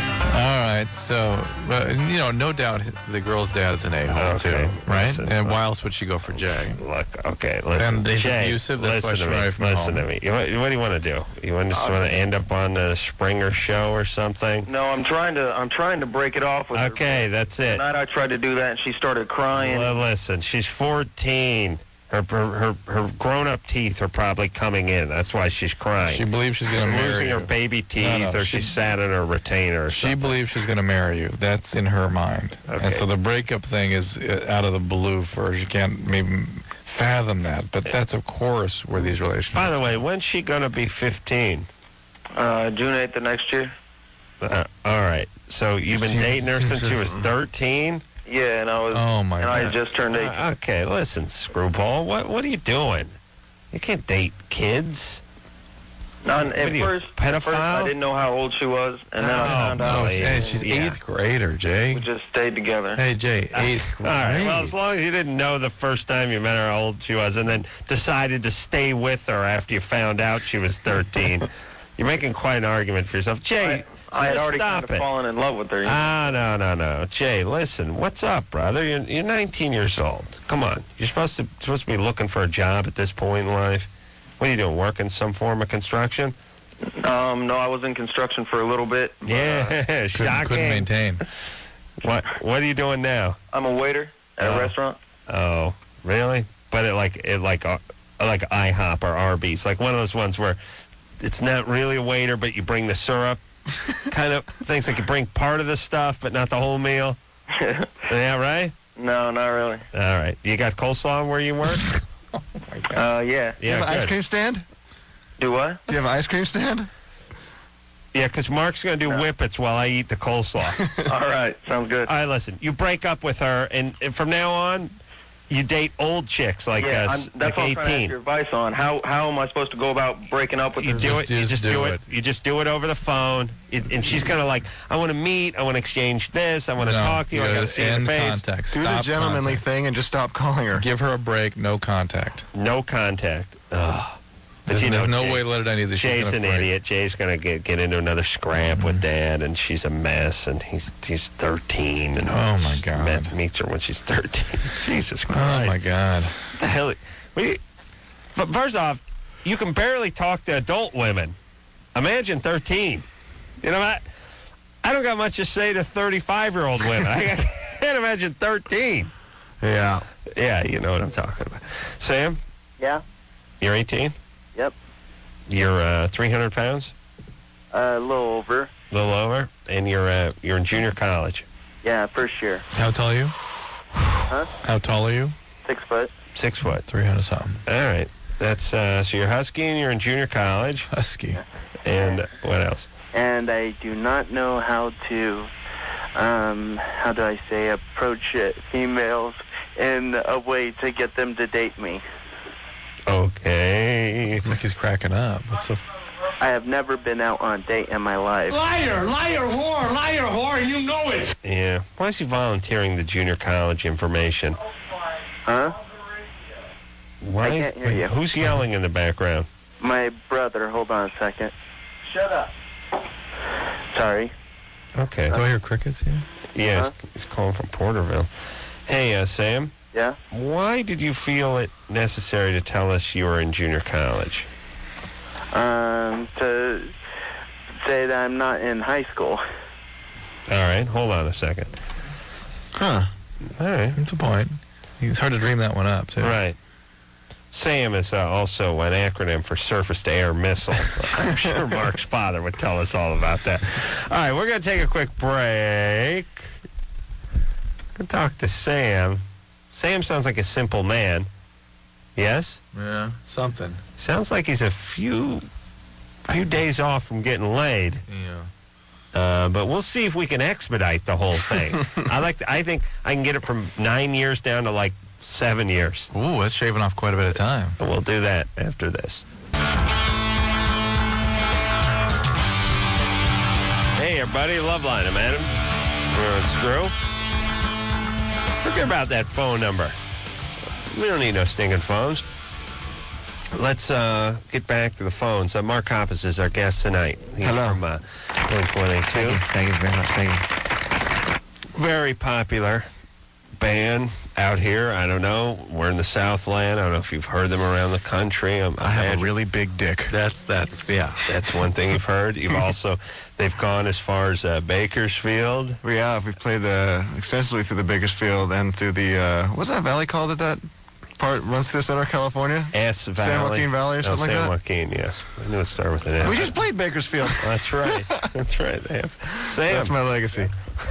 All right, so, uh, you know, no doubt the girl's dad is an a-hole, Okay, too, right? listen, and look. why else would she go for Jay? Look, okay, listen. And he's Jay, abusive, that's why listen she to ran me. away from Listen home. to me. You, what, what do you want to do? You want just want to end up on the Springer show or something? No, I'm trying to. I'm trying to break it off with her. Okay, that's it. Tonight I tried to do that, and she started crying. Well, listen, she's fourteen. Her her her, her grown-up teeth are probably coming in. That's why she's crying. She believes she's going to She's marry losing you. her baby teeth, No, no, or she- she sat in her retainer. Or She something. believes she's going to marry you. That's in her mind. Okay. And so the breakup thing is uh, out of the blue for her. She can't maybe fathom that. But that's, of course, where these relationships... By the way, when's she going to be fifteen? Uh, June eighth of next year. Uh, all right. So you've been She- dating her since she was thirteen? Yeah, and I was. Oh, my and I God. had just turned eighteen. Uh, okay, listen, screwball. What what are you doing? You can't date kids. Not, What at are you, first, at first, I pedophile? didn't know how old she was, and then I Oh, found No, out. hey, she's Yeah. eighth grader, Jay. We just stayed together. Hey, Jay, eighth All grade. right. Well, as long as you didn't know the first time you met her how old she was, and then decided to stay with her after you found out she was thirteen, you're making quite an argument for yourself, Jay. I had just already stop kind of it. fallen in love with her. you know? Ah, no, no, no, Jay. Listen, what's up, brother? You're, you're nineteen years old. Come on, you're supposed to supposed to be looking for a job at this point in life. What are you doing? Working some form of construction? Um, no, I was in construction for a little bit. but, uh, Yeah, Couldn't, shocking. couldn't maintain. What What are you doing now? I'm a waiter at Oh. a restaurant. Oh, really? But it like it like uh, like IHOP or Arby's, like one of those ones where it's not really a waiter, but you bring the syrup, kind of things like you bring part of the stuff, but not the whole meal. Yeah, right. No, not really. All right. You got coleslaw where you work? Uh, yeah. Do you have an ice good. cream stand? Do what? Do you have an ice cream stand? Yeah, because Mark's going to do whippets while I eat the coleslaw. All right, sounds good. All right, listen. You break up with her, and, and from now on, you date old chicks like yeah, uh, I'm, s- that's like what I'm trying to ask eighteen. your advice on. How how am I supposed to go about breaking up with You her? do it. You just just do do it. it. You just do it over the phone, it, and she's gonna like. I want to meet. I want to exchange this. I want to No, talk to you. I gotta got to see your end face. contact. Do the Stop gentlemanly contact. thing and just stop calling her. Give her a break, no contact. No contact. Ugh. But There's, you know, there's no Jay- way to let it end either. She's Jay's gonna an break. idiot. Jay's gonna get get into another scrap Mm-hmm. with Dad, and she's a mess. And he's he's thirteen. And Oh, my God. met- meets her when she's thirteen. Jesus Christ. Oh, my God. What the hell? We, but first off, you can barely talk to adult women. Imagine thirteen. You know what? I don't got much to say to thirty-five-year-old women. I can't imagine thirteen. Yeah. Yeah, you know what I'm talking about. Sam, Yeah. you're eighteen? Yep. You're uh, three hundred pounds? Uh, a little over. A little over? And you're uh, you're in junior college? Yeah, first year. How tall are you? Huh? How tall are you? Six foot. Six foot. three hundred something. All right. That's uh, so you're husky and you're in junior college. Husky. And what else? And I do not know how to um, how do I say, approach uh, females in a way to get them to date me. Okay. It's like he's cracking up. What's so? I have never been out on a date in my life. Liar, liar, whore, liar, whore, and you know it. Yeah. Why is he volunteering the junior college information? Huh? Why I is, can't hear you. Who's yelling in the background? My brother, hold on a second. Shut up. Sorry. Okay. Do I hear crickets here? Yeah, Huh? he's, he's calling from Porterville. Hey, uh, Sam. Yeah? Why did you feel it necessary to tell us you were in junior college? Um, to say that I'm not in high school. All right, hold on a second. Huh. All right. That's a point. It's hard to dream that one up, too. Right. SAM is uh, also an acronym for surface-to-air missile. I'm sure Mark's father would tell us all about that. All right, we're going to take a quick break. Going to talk to Sam. Sam sounds like a simple man. Yes? Yeah, something. Sounds like he's a few few days off from getting laid. Yeah. Uh, but we'll see if we can expedite the whole thing. I like. To, I think I can get it from nine years down to like seven years. Ooh, that's shaving off quite a bit of time. We'll do that after this. Hey, everybody, Loveline, I'm Adam. Uh, it's Drew. Forget about that phone number. We don't need no stinking phones. Let's uh, get back to the phones. Uh, Mark Hoppus is our guest tonight. He's Hello. from uh, Blink one eighty-two. Thank you. Thank you very much. Thank you. Very popular band out here. I don't know. We're in the Southland. I don't know if you've heard them around the country. I'm, I have a really big dick. That's, that's, yeah, that's one thing you've heard. You've also, they've gone as far as uh, Bakersfield. We have. We've played the extensively through the Bakersfield and through the, uh, what's that valley called that that part runs through Southern California? S Valley. San Joaquin Valley or Oh, something San like that? Joaquin, yes. I knew it started with an S. We just played Bakersfield. That's right. That's right. They have. Sam. That's my legacy.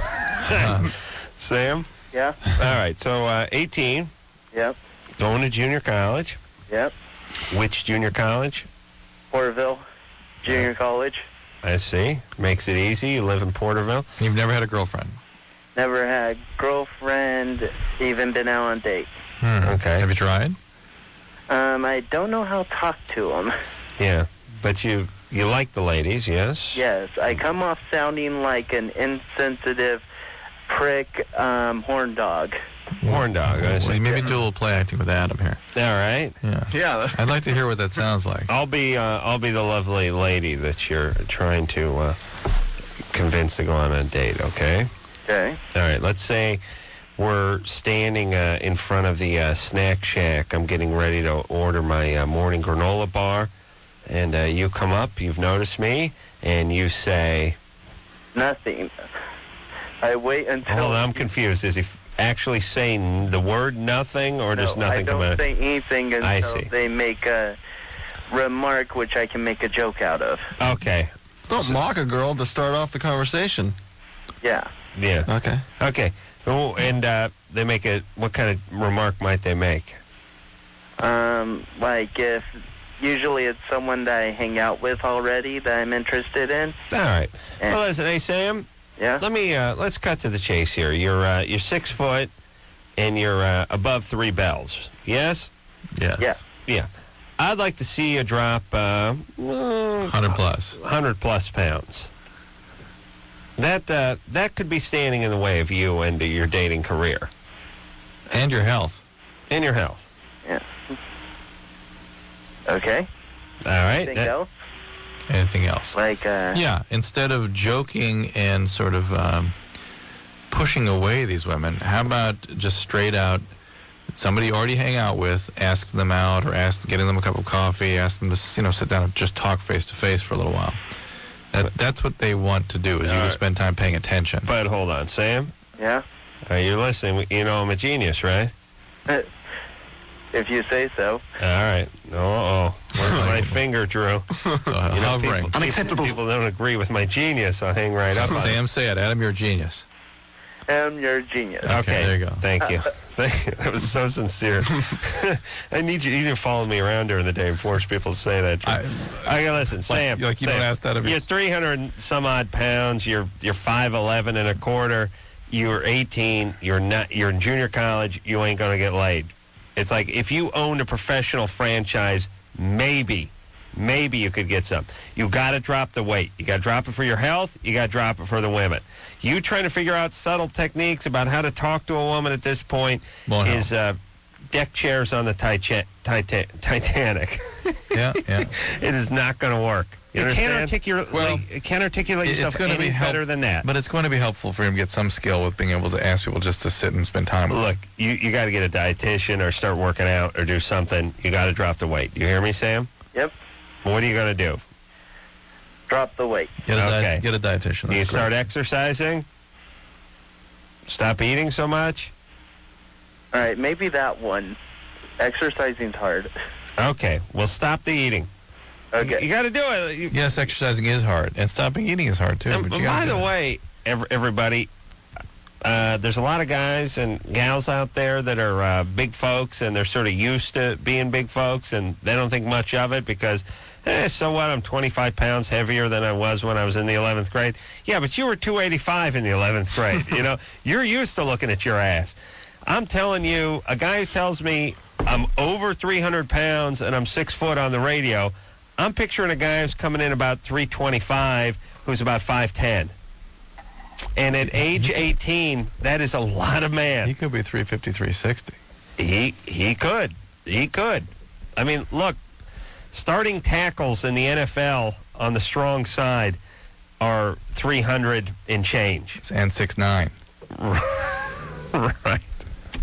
Sam? Yeah? All right. So, uh, eighteen. Yep. Going to junior college. Yep. Which junior college? Porterville, junior college. I see. Makes it easy. You live in Porterville. You've never had a girlfriend? Never had girlfriend, even been out on a date. Hmm. Okay. Have you tried? Um, I don't know how to talk to them. Yeah. But you you like the ladies, yes? Yes, I come off sounding like an insensitive prick um, horn dog. Horn dog. I Well, see. maybe do a little play acting with Adam here. All right. Yeah. Yeah. I'd like to hear what that sounds like. I'll be uh, I'll be the lovely lady that you're trying to uh, convince to go on a date. Okay. Okay. All right. Let's say we're standing uh, in front of the uh, snack shack. I'm getting ready to order my uh, morning granola bar, and uh, you come up. You've noticed me, and you say, Nothing. I wait until... "Hold on, I'm confused. Is he f- actually saying the word nothing, or does No, nothing I don't come out?" say anything until I see. they make a remark which I can make a joke out of. Okay. Don't mock a girl to start off the conversation. Yeah. Yeah. Okay. Okay. Oh, and uh, they make a. What kind of remark might they make? Um, like if usually it's someone that I hang out with already that I'm interested in. All right. And- Well, listen, hey Sam. Yeah. Let me. Uh, let's cut to the chase here. You're uh, you're six foot, and you're uh, above three bells. Yes. Yes. Yeah. Yeah. I'd like to see you drop uh, one hundred plus. one hundred plus pounds. That uh, that could be standing in the way of you and your dating career. And your health. And your health. Yeah. Okay. All right. Anything That- else? Anything else? Like, uh... Yeah, instead of joking and sort of um, pushing away these women, how about just straight out, somebody you already hang out with, ask them out or ask, getting them a cup of coffee, ask them to, you know, sit down and just talk face to face for a little while. That, that's what they want to do, is you All to right. spend time paying attention. But hold on, Sam. Yeah? Uh, you're listening. You know I'm a genius, right? If you say so. All right. Uh-oh. Where's my finger, Drew? Uh, You know, hovering. people, people, people don't agree with my genius. I'll hang right up on it. Sam, say it. Adam, you're a genius. am your genius. Okay, there you go. Thank you. Thank you. That was so sincere. I need you. You need to follow me around during the day and force people to say that. I, I gotta listen, Sam. like you Sam, don't ask that of your- You're three hundred some odd pounds. You're you're five eleven and a quarter. You're eighteen. You're not. You're in junior college. You ain't gonna get laid. It's like if you owned a professional franchise, maybe. Maybe you could get some. You got to drop the weight. You got to drop it for your health. You got to drop it for the women. You trying to figure out subtle techniques about how to talk to a woman at this point Won't is uh, deck chairs on the Titan- Titan- Titanic. Yeah, yeah. It is not going to work. You, You can't understand? articulate. Well, you can't articulate It- yourself it's going to any be help- better than that. But it's going to be helpful for him to get some skill with being able to ask people just to sit and spend time with. Look, you you got to get a dietitian or start working out or do something. You got to drop the weight. You hear me, Sam? Yep. What are you going to do? Drop the weight. Get a, Okay. di- get a dietitian. Do you That's start great. exercising? Stop eating so much? All right, maybe that one. Exercising's hard. Okay, well, stop the eating. Okay. You, got to do it. You, Yes, exercising is hard, and stopping eating is hard too. and but you by gotta the do it. way, ev- everybody, uh, there's a lot of guys and gals out there that are uh, big folks, and they're sort of used to being big folks, and they don't think much of it because, eh, so what? I'm twenty-five pounds heavier than I was when I was in the eleventh grade. Yeah, but you were two eighty-five in the eleventh grade. You know, you're used to looking at your ass. I'm telling you, a guy who tells me I'm over three hundred pounds and I'm six foot on the radio, I'm picturing a guy who's coming in about three twenty-five, who's about five ten. And at age eighteen, that is a lot of man. He could be three fifty, three sixty. He he could. He could. I mean, look, starting tackles in the N F L on the strong side are three hundred and change. And six nine. Right.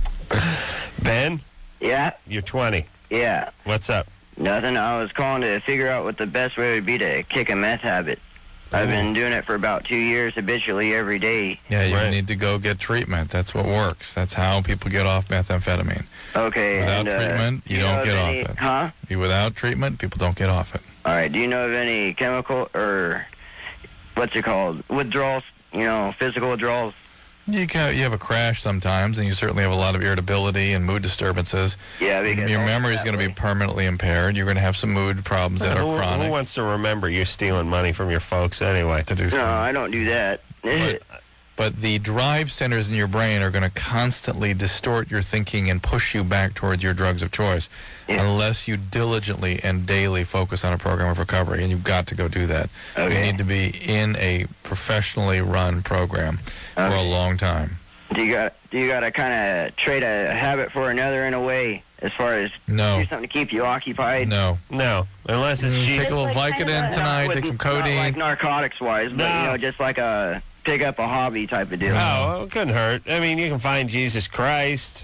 Ben? Yeah? You're twenty. Yeah. What's up? Nothing. I was calling to figure out what the best way would be to kick a meth habit. I've been doing it for about two years habitually every day. Yeah, you need to go get treatment. That's what works. That's how people get off methamphetamine. Okay. Without and, uh, treatment, you do know don't of get any- off it. Huh? You- Without treatment, people don't get off it. All right. Do you know of any chemical or what's it called? Withdrawals? You know, physical withdrawals? You can, you have a crash sometimes, and you certainly have a lot of irritability and mood disturbances. Yeah, because your I- memory is going to be permanently impaired. You're going to have some mood problems that who, are chronic. who wants to remember you stealing money from your folks anyway? To do No, I don't do that. But, but the drive centers in your brain are going to constantly distort your thinking and push you back towards your drugs of choice unless you diligently and daily focus on a program of recovery, and you've got to go do that. You need to be in a professionally run program for a long time. Do you got do you got to kind of trade a habit for another in a way, as far as No. do something to keep you occupied? No. No, unless it's Take Jesus. a little Vicodin tonight, take some Not like codeine. narcotics wise, but No. you know, just like a pick up a hobby type of deal. Oh, it couldn't hurt. I mean, you can find Jesus Christ.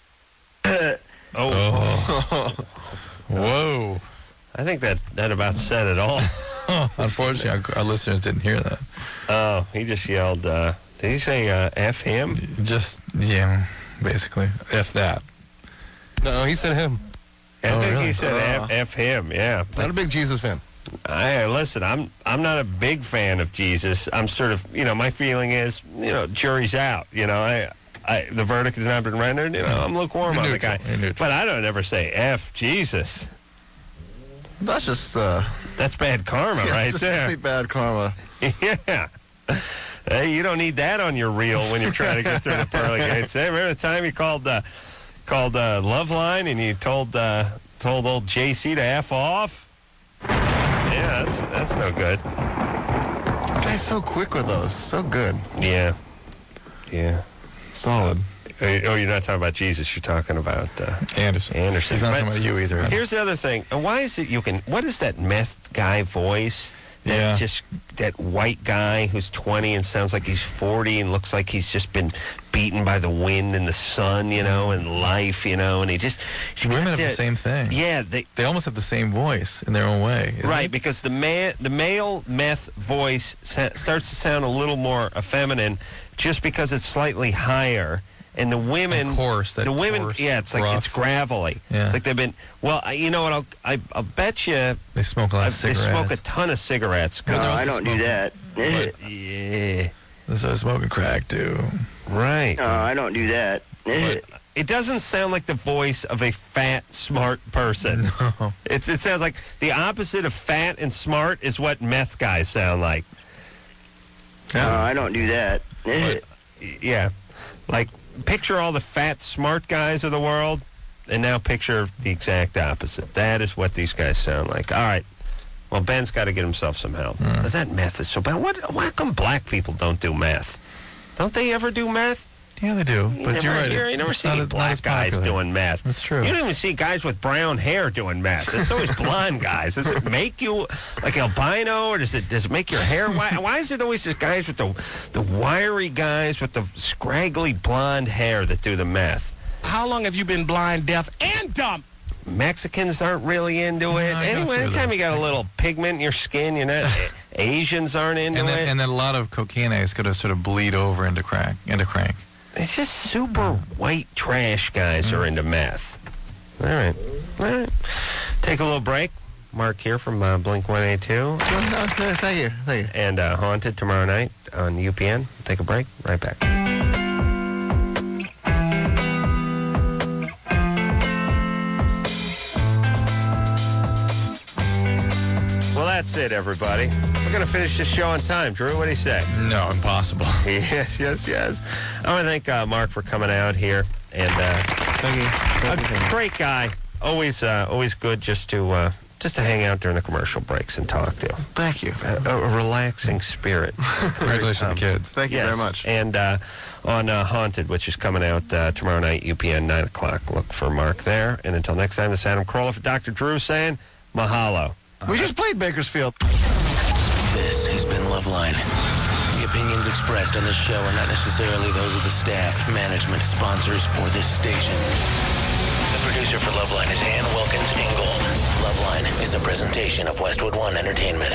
Oh. Whoa. I think that, that about said it all. Unfortunately, our, our listeners didn't hear that. Oh, he just yelled, uh, did he say uh, F him? Just, yeah, basically. F that. No, he said him. I Oh, think really? he said Uh. F, F him, yeah. Not a big Jesus fan. I listen. I'm I'm not a big fan of Jesus. I'm sort of, you know, my feeling is, you know, jury's out. You know, I, I the verdict has not been rendered. You know, I'm lukewarm You're on the neutral. guy, You're neutral. but I don't ever say F Jesus. That's just uh, That's bad karma, yeah, right it's just there. really bad karma. Yeah. Hey, you don't need that on your reel when you're trying to get through the pearly gates. Hey, remember the time you called uh, called uh, Loveline and you told uh, told old J C to F off? Yeah, that's that's no good. Guy's so quick with those. So good. Yeah. Yeah. Solid. Oh, you're not talking about Jesus. You're talking about uh, Anderson. Anderson. He's not But talking about you either. Adam. Here's the other thing. Uh, Why is it you can? What is that meth guy voice? That Yeah. Just that white guy who's twenty and sounds like he's forty and looks like he's just been beaten by the wind and the sun, you know, and life, you know, and he just. he's Women got have the that- same thing. Yeah, they. They almost have the same voice in their own way. isn't Right, it? because the man, the male meth voice sa- starts to sound a little more effeminate, just because it's slightly higher, and the women, Of course, that the women, coarse, yeah, it's like rough. it's gravelly. Yeah. It's like they've been. Well, I, you know what? I'll, I, I'll bet you They smoke a lot of they cigarettes. smoke a ton of cigarettes. 'cause No, they're I also don't do smoking- that. But, yeah, So smoking crack, too. Right. No, I don't do that. It doesn't sound like the voice of a fat, smart person. No. It's, it sounds like the opposite of fat and smart is what meth guys sound like. No, I don't do that. Yeah. Like, picture all the fat, smart guys of the world, and now picture the exact opposite. That is what these guys sound like. All right. Well, Ben's got to get himself some help. Mm. Because that meth is so bad. What, why come black people don't do meth? Don't they ever do meth? Yeah, they do. You but never, you're right. You're, you never It's see not any as- not black as guys popular. doing meth. That's true. You don't even see guys with brown hair doing meth. It's always blonde guys. Does it make you like albino, or does it does it make your hair white? Why is it always the guys with the the wiry guys with the scraggly blonde hair that do the meth? How long have you been blind, deaf, and dumb? Mexicans aren't really into it. I got a Anyway, few of anytime those. you got a little pigment in your skin, you're not. Asians aren't into And then, it. and then a lot of cocaine addicts got to sort of bleed over into crack, into crank. It's just super white trash guys are into meth. All right. All right. Take a little break. Mark here from uh, Blink one eighty-two. Thank you. Thank you. And uh, Haunted tomorrow night on U P N. Take a break. Right back. Well, that's it, everybody. We're going to finish this show on time. Drew, what do you say? No, impossible. Yes, yes, yes. I want to thank uh, Mark for coming out here. And uh, Thank you. Thank you. Thank you. great guy. Always, uh, always good just to uh, just to hang out during the commercial breaks and talk to. Thank you. A, a relaxing spirit. Congratulations to the kids. Thank you Yes. very much. And uh, on uh, Haunted, which is coming out uh, tomorrow night, U P N, nine o'clock. Look for Mark there. And until next time, this is Adam Carolla for Doctor Drew saying mahalo. We just played Bakersfield. This has been Loveline. The opinions expressed on this show are not necessarily those of the staff, management, sponsors, or this station. The producer for Loveline is Ann Wilkins Ingold. Loveline is a presentation of Westwood One Entertainment.